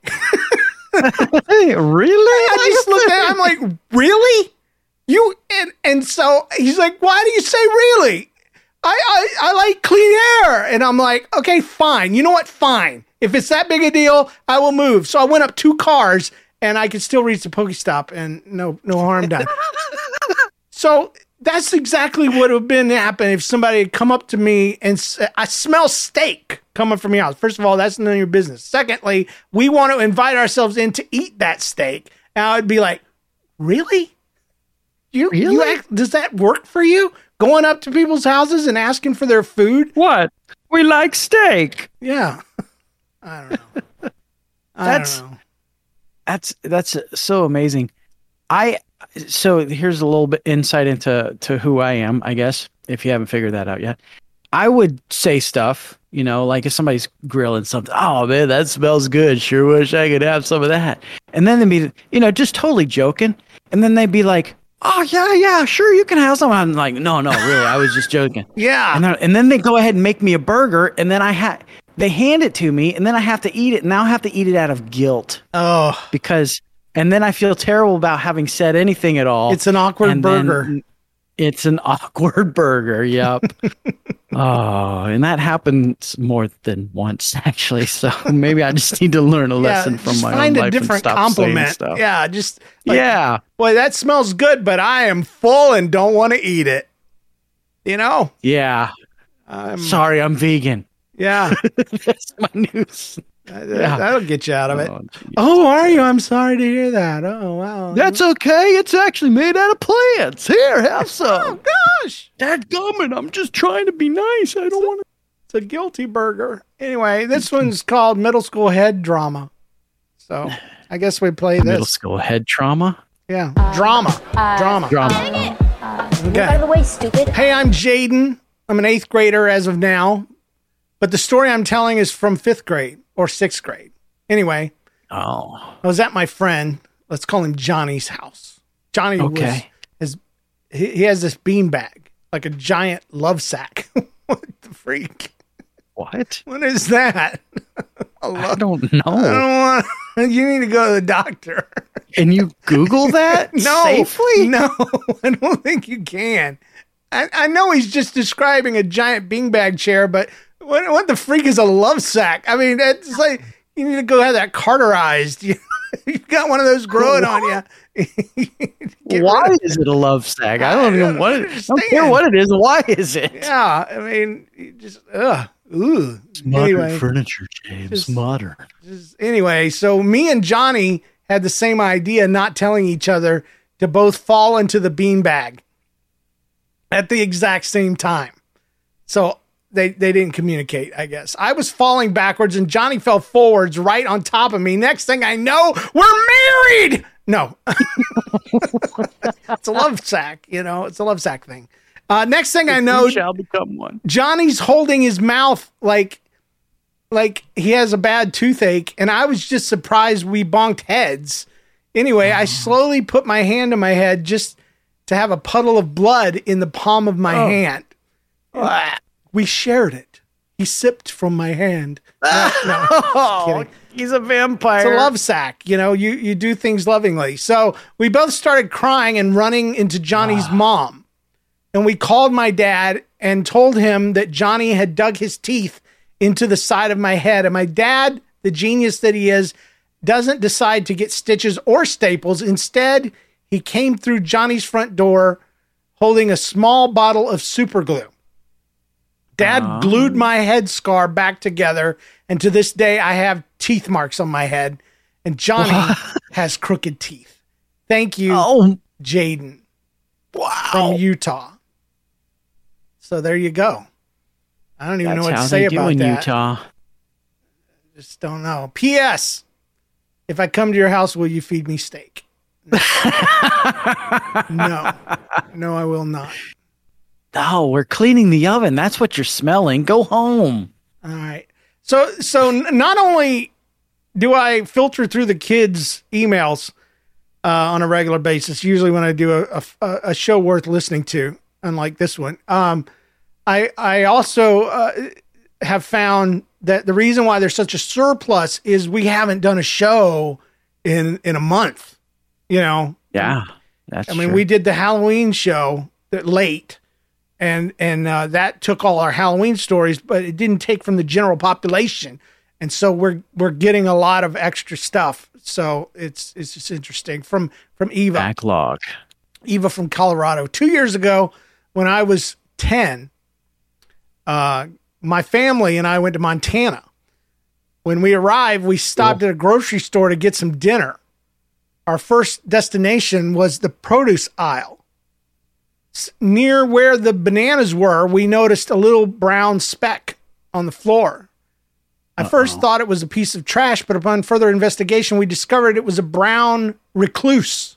Really? I just looked at him. I'm like, "Really? You?" And, and so he's like, "Why do you say really? I, I, I like clean air." And I'm like, "Okay, fine. You know what? Fine. If it's that big a deal, I will move." So I went up two cars, and I could still reach the Pokestop, and no, no harm done. So that's exactly what would have been happen if somebody had come up to me and said, "I smell steak coming from your house." First of all, that's none of your business. Secondly, we want to invite ourselves in to eat that steak. And I would be like, "Really? You, really? you act, does that work for you? Going up to people's houses and asking for their food?" What? We like steak. Yeah. I don't know. I that's, don't know. That's, that's so amazing. I, So here's a little bit insight into to who I am, I guess, if you haven't figured that out yet. I would say stuff, you know, like if somebody's grilling something, "Oh man, that smells good. Sure wish I could have some of that." And then they'd be, you know, just totally joking. And then they'd be like, "Oh yeah, yeah, sure, you can have some." I'm like, "No, no, really, I was just joking." Yeah. And then, and then they go ahead and make me a burger, and then I had they hand it to me, and then I have to eat it. And now I have to eat it out of guilt. Oh, because. And then I feel terrible about having said anything at all. It's an awkward and burger. It's an awkward burger. Yep. Oh, and that happens more than once, actually. So maybe I just need to learn a lesson yeah, from my find own a life different and stop compliment. saying stuff. Yeah, just like, yeah. Boy, that smells good, but I am full and don't want to eat it. You know? Yeah. I'm, Sorry, I'm vegan. Yeah. That's my news. That, Yeah. That'll get you out of it. Oh, oh, are you? I'm sorry to hear that. Oh, wow. That's okay. It's actually made out of plants. Here, have some. Oh, gosh. Dadgummit, I'm just trying to be nice. I don't want to. It's a guilty burger. Anyway, this one's called Middle School Head Drama. So I guess we play this. Middle school head trauma? Yeah. Drama. Uh, Drama. Drama. Dang it. Uh, Okay. Move out of the way, stupid. Hey, I'm Jaden. I'm an eighth grader as of now. But the story I'm telling is from fifth grade or sixth grade. Anyway, oh, I was at my friend, let's call him Johnny's house. Johnny okay. was, his, he, he has this beanbag, like a giant love sack. What the freak? What? What is that? I, I don't know. I don't want, you need to go to the doctor. Can you Google that no, safely? No, I don't think you can. I, I know he's just describing a giant beanbag chair, but What, what the freak is a love sack? I mean, it's like you need to go have that cauterized. You, you've got one of those growing on you. Why is it a love sack? I don't even what it, I don't care what it is. Why is it? Yeah, I mean, you just ugh, ooh. It's modern Anyway, furniture, James. just- modern. just- anyway, so me and Johnny had the same idea, not telling each other to both fall into the beanbag at the exact same time. So they they didn't communicate, I guess. I was falling backwards and Johnny fell forwards right on top of me. Next thing I know, we're married. No. It's a love sack, you know, it's a love sack thing. Uh, next thing I know, You shall become one. Johnny's holding his mouth like like he has a bad toothache, and I was just surprised we bonked heads. Anyway, I slowly put my hand to my head just to have a puddle of blood in the palm of my Oh. hand. We shared it. He sipped from my hand. No, no, just kidding. He's a vampire. It's a love sack. You know, you, you do things lovingly. So we both started crying and running into Johnny's mom. And we called my dad and told him that Johnny had dug his teeth into the side of my head. And my dad, the genius that he is, doesn't decide to get stitches or staples. Instead, he came through Johnny's front door holding a small bottle of super glue. Dad Oh. glued my head scar back together, and to this day, I have teeth marks on my head, and Johnny has crooked teeth. Thank you, Oh. Jaden Wow. from Utah. So there you go. I don't even That's know what how to say they do about in that. Utah. Just don't know. P S. If I come to your house, will you feed me steak? No. No, I will not. Oh, we're cleaning the oven. That's what you're smelling. Go home. All right. So, so n- not only do I filter through the kids' emails uh, on a regular basis, usually when I do a, a, a show worth listening to, unlike this one, um, I I also uh, have found that the reason why there's such a surplus is we haven't done a show in in a month. You know. Yeah, that's I mean, true. we did the Halloween show that late. And and uh, that took all our Halloween stories, but it didn't take from the general population, and so we're we're getting a lot of extra stuff. So it's it's just interesting from from Eva backlog. Eva from Colorado. Two years ago, when I was ten, uh, my family and I went to Montana. When we arrived, we stopped at a grocery store to get some dinner. Our first destination was the produce aisle. Near where the bananas were, we noticed a little brown speck on the floor. I Uh-oh. first thought it was a piece of trash, but upon further investigation, we discovered it was a brown recluse.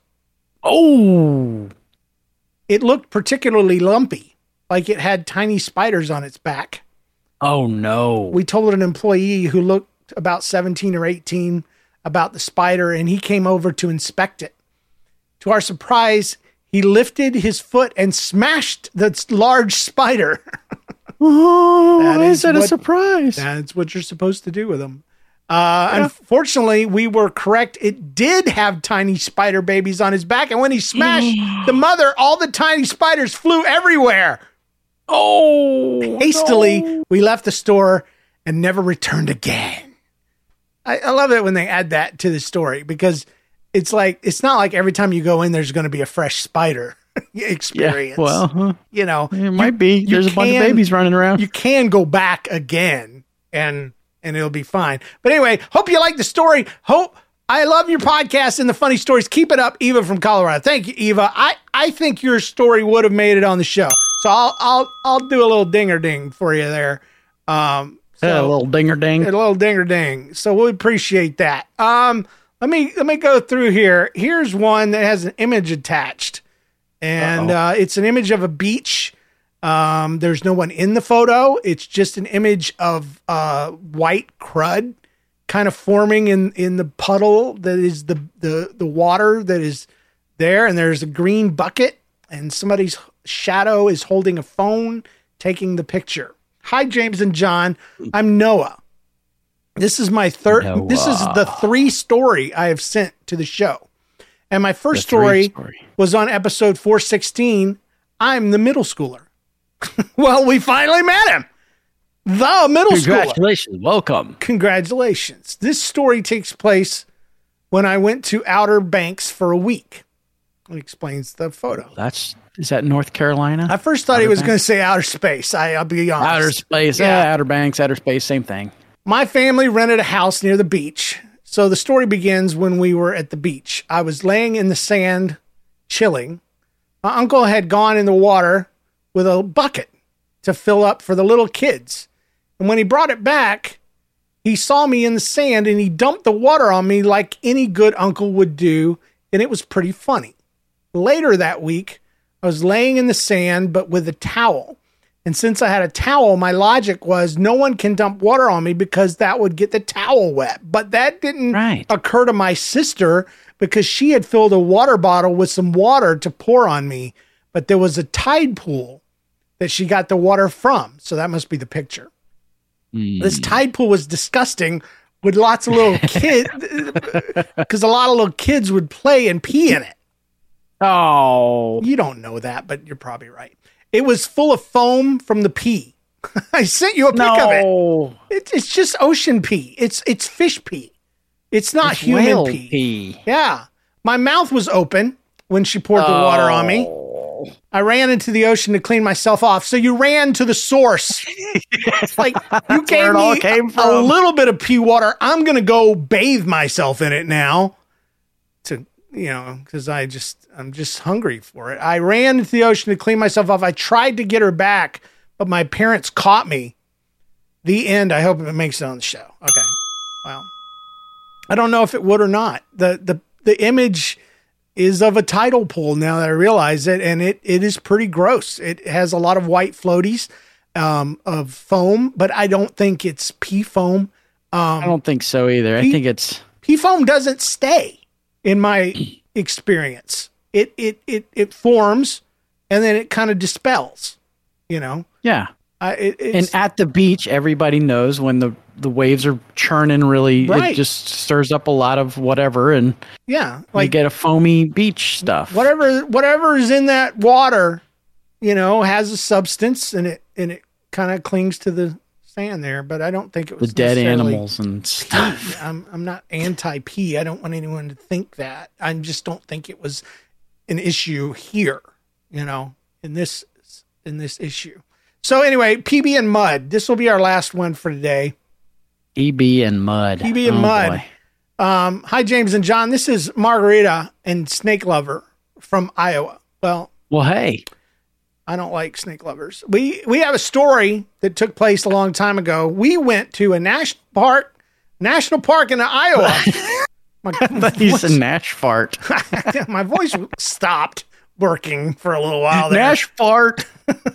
Oh! It looked particularly lumpy, like it had tiny spiders on its back. Oh, no. We told an employee who looked about seventeen or eighteen about the spider, and he came over to inspect it. To our surprise, he lifted his foot and smashed the large spider. Oh, that is that a surprise? That's what you're supposed to do with them. Uh, yeah. Unfortunately, we were correct. It did have tiny spider babies on his back, and when he smashed the mother, all the tiny spiders flew everywhere. Oh! Hastily, no. we left the store and never returned again. I, I love it when they add that to the story because it's like, it's not like every time you go in, there's going to be a fresh spider experience. Yeah, well, huh. you know, it might you, be. There's a bunch of babies running around. You can go back again and, and it'll be fine. But anyway, hope you like the story. Hope I love your podcast and the funny stories. Keep it up. Eva from Colorado. Thank you, Eva. I, I think your story would have made it on the show. So I'll, I'll, I'll do a little dinger ding for you there. Um, so yeah, a little dinger ding, a little dinger ding. So we appreciate that. Um, Let me let me go through here. Here's one that has an image attached, and uh, it's an image of a beach. Um, there's no one in the photo. It's just an image of uh, white crud kind of forming in, in the puddle that is the, the the water that is there, and there's a green bucket, and somebody's shadow is holding a phone, taking the picture. Hi, James and John. I'm Noah. This is my third. Noah. This is the three story I have sent to the show, and my first story, story was on episode four sixteen. I'm the middle schooler. Well, we finally met him. the middle schooler. Congratulations. Welcome. Congratulations. This story takes place when I went to Outer Banks for a week. It explains the photo. That's is that North Carolina? I first thought outer he was Banks? going to say outer space. I, I'll be honest. Outer space. Yeah. Yeah, Outer Banks, Outer Space, same thing. My family rented a house near the beach. So the story begins when we were at the beach. I was laying in the sand, chilling. My uncle had gone in the water with a bucket to fill up for the little kids. And when he brought it back, he saw me in the sand and he dumped the water on me like any good uncle would do. And it was pretty funny. Later that week, I was laying in the sand, but with a towel. And since I had a towel, my logic was no one can dump water on me because that would get the towel wet. But that didn't right. occur to my sister because she had filled a water bottle with some water to pour on me. But there was a tide pool that she got the water from. So that must be the picture. Mm. This tide pool was disgusting with lots of little kids because a lot of little kids would play and pee in it. Oh, you don't know that, but you're probably right. It was full of foam from the pee. I sent you a pic no. of it. it. It's just ocean pee. It's it's fish pee. It's not it's human whale pee. pee. Yeah. My mouth was open when she poured oh. the water on me. I ran into the ocean to clean myself off. So you ran to the source. It's like you gave me a, a little bit of pee water. I'm going to go bathe myself in it now. To You know, because I just, I'm just hungry for it. I ran into the ocean to clean myself off. I tried to get her back, but my parents caught me. The end. I hope it makes it on the show. Okay. Well, I don't know if it would or not. The, the, the image is of a tidal pool now that I realize it. And it, it is pretty gross. It has a lot of white floaties, um, of foam, but I don't think it's pee foam. Um, I don't think so either. Pee, I think it's pee foam doesn't stay. In my experience, it, it, it, it forms and then it kind of dispels, you know? Yeah. Uh, it, and at the beach, everybody knows when the, the waves are churning really, right. it just stirs up a lot of whatever. And yeah, like you get a foamy beach stuff. Whatever, whatever is in that water, you know, has a substance and it, and it kind of clings to the sand there, but I don't think it was the dead animals and stuff. I'm I'm not anti-pee. I don't want anyone to think that. I just don't think it was an issue here, you know, in this in this issue. So anyway, P B and mud. This will be our last one for today. P B and mud. P B and oh, mud. Um, hi James and John. This is Margarita and Snake Lover from Iowa. Well, well, hey. I don't like snake lovers. We we have a story that took place a long time ago. We went to a national park, national park in Iowa. My He's a Nash fart. My voice stopped working for a little while there. Nash fart.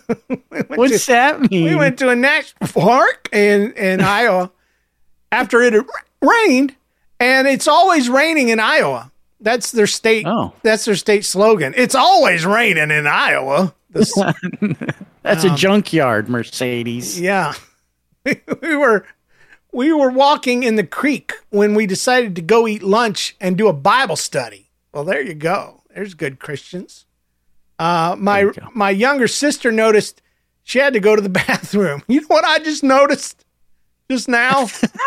What's to, that mean? We went to a national park in in Iowa after it had rained, and it's always raining in Iowa. That's their state. Oh. That's their state slogan. It's always raining in Iowa. This, That's um, a junkyard, Mercedes. Yeah. we were we were walking in the creek when we decided to go eat lunch and do a Bible study. Well, there you go. There's good Christians. Uh, my you my younger sister noticed she had to go to the bathroom. You know what I just noticed just now?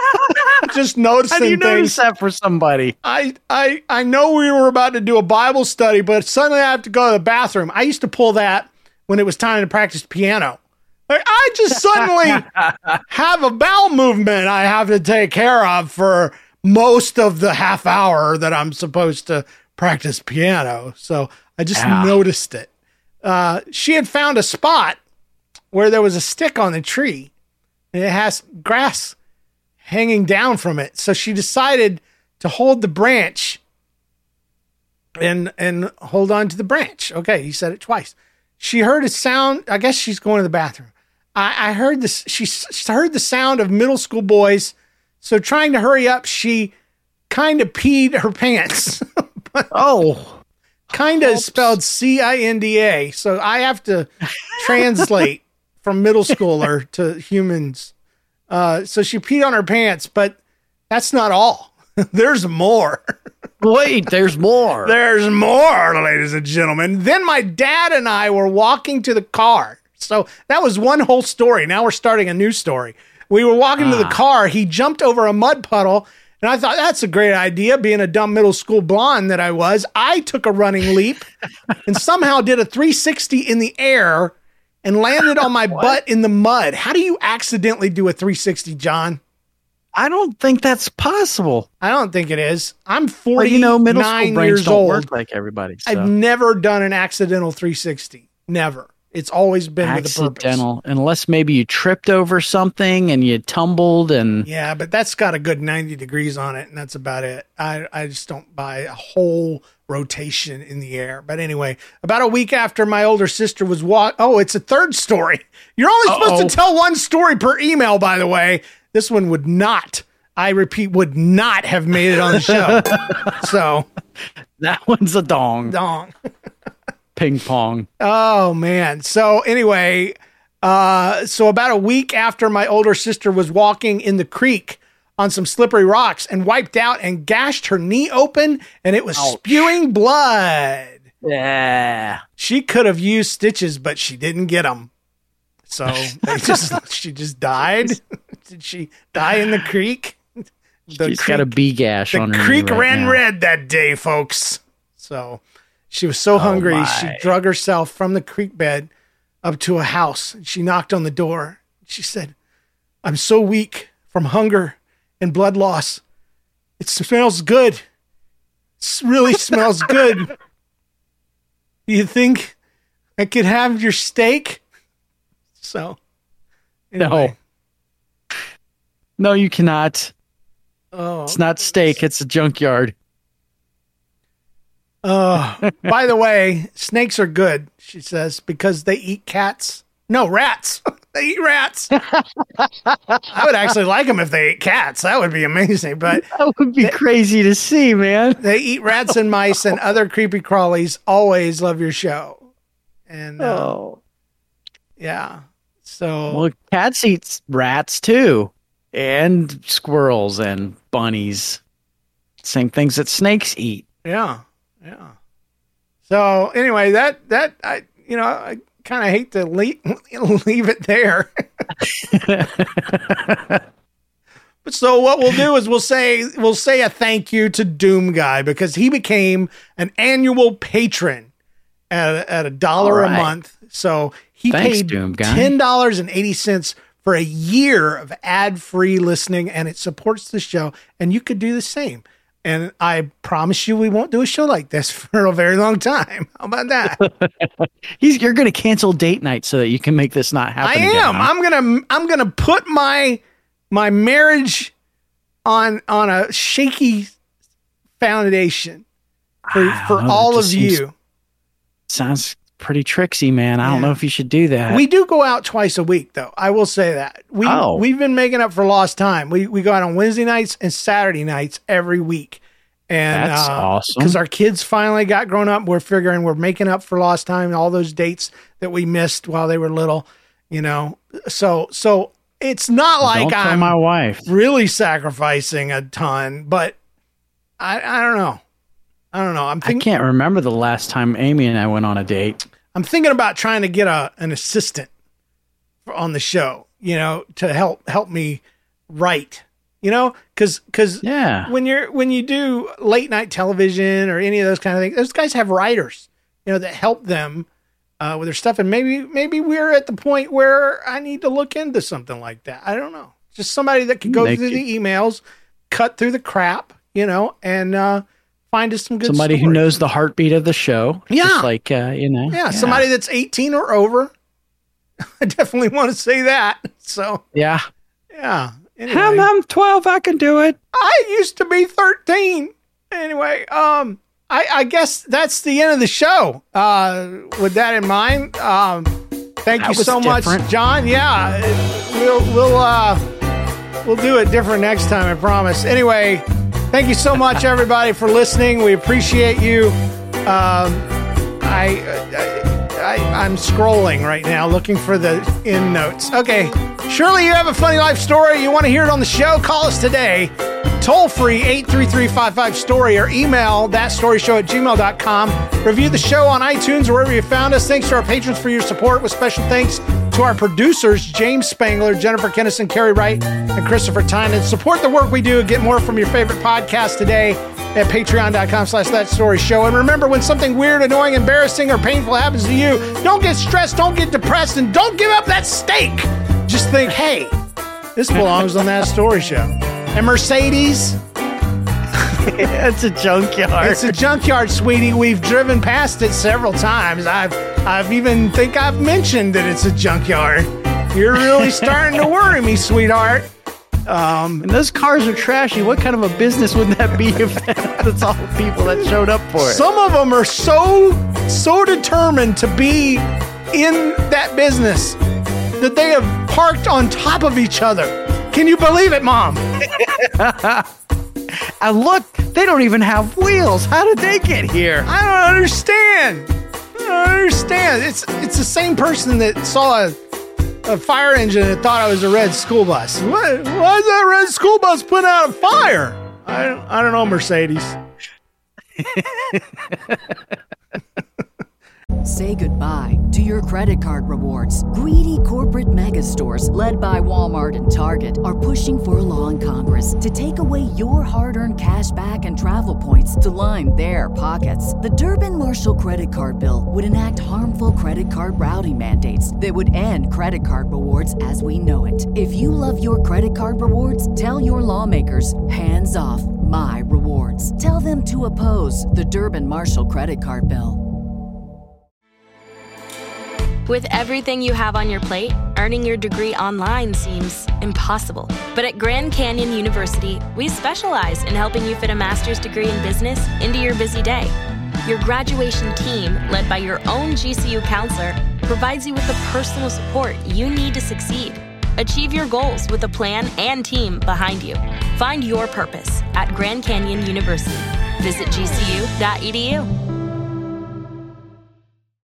Just noticing How do you things. notice that for somebody? I, I, I know we were about to do a Bible study, but suddenly I have to go to the bathroom. I used to pull that when it was time to practice piano. Like, I just suddenly have a bowel movement I have to take care of for most of the half hour that I'm supposed to practice piano. So I just yeah. noticed it. Uh, she had found a spot where there was a stick on the tree and it has grass hanging down from it. So she decided to hold the branch and, and hold on to the branch. Okay. He said it twice. She heard a sound. I guess she's going to the bathroom. I, I heard this. She, she heard the sound of middle school boys. So trying to hurry up, she kind of peed her pants. Oh, kind of spelled C I N D A. So I have to translate from middle schooler to humans. Uh, so she peed on her pants, but that's not all. There's more. Wait, there's more. There's more, ladies and gentlemen. Then my dad and I were walking to the car. So that was one whole story. Now we're starting a new story. We were walking ah. to the car. He jumped over a mud puddle, and I thought, that's a great idea. Being a dumb middle school blonde that I was, I took a running leap and somehow did a three sixty in the air and landed on my butt in the mud. How do you accidentally do a three sixty, John? I don't think that's possible. I don't think it is. I'm forty-nine well, you know, middle school brains years don't old. Work like everybody. So. I've never done an accidental three sixty. Never. It's always been accidental, with a purpose. Unless maybe you tripped over something and you tumbled and yeah, but that's got a good ninety degrees on it, and that's about it. I I just don't buy a whole rotation in the air. But anyway, about a week after my older sister was walk. Oh, it's a third story. You're only Uh-oh. supposed to tell one story per email, by the way. This one would not. I repeat, would not have made it on the show. So that one's a dong. Dong. Ping pong. Oh, man. So anyway, uh, so about a week after my older sister was walking in the creek on some slippery rocks and wiped out and gashed her knee open, and it was Ouch. spewing blood. Yeah. She could have used stitches, but she didn't get them. So they just she just died. Did she die in the creek? The She's creek, got a bee gash the on her creek knee right ran now. red that day, folks. So she was so Oh, hungry, my. she drug herself from the creek bed up to a house. She knocked on the door. She said, I'm so weak from hunger and blood loss. It smells good. It really smells good. Do you think I could have your steak? So, anyway. No. No, you cannot. Oh, it's not steak. It's a junkyard. Uh, by the way, snakes are good, she says, because they eat cats. No, rats. They eat rats. I would actually like them if they ate cats. That would be amazing. But that would be they, crazy to see, man. They eat rats and mice and other creepy crawlies. Always love your show. And uh, oh, yeah. So well, cats eat rats too, and squirrels and bunnies. Same things that snakes eat. Yeah, yeah. So anyway, that that I you know I kind of hate to leave, leave it there. But so what we'll do is we'll say we'll say a thank you to Doom Guy because he became an annual patron at a, at a dollar right. a month. So he Thanks, paid Doom Guy. ten dollars and eighty cents for a year of ad-free listening, and it supports the show. And you could do the same. And I promise you, we won't do a show like this for a very long time. How about that? He's, you're going to cancel date night so that you can make this not happen. I again, am. huh? I'm gonna. I'm gonna put my my marriage on on a shaky foundation for for know, all of seems, you. Sounds pretty tricksy, man. I Yeah. don't know if you should do that. We do go out twice a week, though. I will say that we Oh. we've been making up for lost time. We we go out on Wednesday nights and Saturday nights every week, and That's uh, awesome. because our kids finally got grown up. We're figuring we're making up for lost time, all those dates that we missed while they were little. You know, so so it's not like Don't tell I'm my wife. really sacrificing a ton, but I I don't know. I don't know. I'm I thinking. can't remember the last time Amy and I went on a date. I'm thinking about trying to get a an assistant for, on the show, you know, to help help me write, you know, because because Yeah. when you're when you do late night television or any of those kind of things, those guys have writers, you know, that help them uh, with their stuff, and maybe maybe we're at the point where I need to look into something like that. I don't know, just somebody that can go Make through it- the emails, cut through the crap, you know, and uh, find us some good Somebody who stories. knows the heartbeat of the show. Yeah. Just like, uh, you know. Yeah, somebody that's eighteen or over. I definitely want to say that. So, Yeah. yeah. Anyway, I'm, I'm twelve. I can do it. I used to be thirteen. Anyway, um, I, I guess that's the end of the show. Uh, with that in mind, um, thank That you was so different. much, John. Yeah, we'll we'll uh, we'll do it different next time. I promise. Anyway, thank you so much, everybody, for listening. We appreciate you. Um, I, I, I I'm scrolling right now looking for the end notes. Okay, surely you have a funny life story. You want to hear it on the show? Call us today. toll free eight three three, five five, story or email that story show at gmail dot com. Review the show on iTunes or wherever you found us. Thanks to our patrons for your support, with special thanks to our producers, James Spangler, Jennifer Kennison, Carrie Wright, and Christopher Tynan. Support the work we do and get more from your favorite podcast today at patreon dot com slash that story show. And remember, when something weird, annoying, embarrassing, or painful happens to you, don't get stressed, don't get depressed, and don't give up that steak. Just think, hey, this belongs on That Story Show. And Mercedes, it's a junkyard. It's a junkyard, sweetie. We've driven past it several times. I've I've even think I've mentioned that it's a junkyard. You're really starting to worry me, sweetheart. Um, and those cars are trashy. What kind of a business would that be if that's all the people that showed up for it? Some of them are so so determined to be in that business that they have parked on top of each other. Can you believe it, Mom? And look, they don't even have wheels. How did they get here? I don't understand. I don't understand. It's it's the same person that saw a, a fire engine and thought I was a red school bus. What? Why is that red school bus putting out a fire? I don't, I don't know, Mercedes. Say goodbye to your credit card rewards. Greedy corporate mega stores, led by Walmart and Target, are pushing for a law in Congress to take away your hard-earned cash back and travel points to line their pockets. The Durbin-Marshall credit card bill would enact harmful credit card routing mandates that would end credit card rewards as we know it. If you love your credit card rewards, tell your lawmakers, hands off my rewards. Tell them to oppose the Durbin-Marshall credit card bill. With everything you have on your plate, earning your degree online seems impossible. But at Grand Canyon University, we specialize in helping you fit a master's degree in business into your busy day. Your graduation team, led by your own G C U counselor, provides you with the personal support you need to succeed. Achieve your goals with a plan and team behind you. Find your purpose at Grand Canyon University. Visit G C U dot E D U.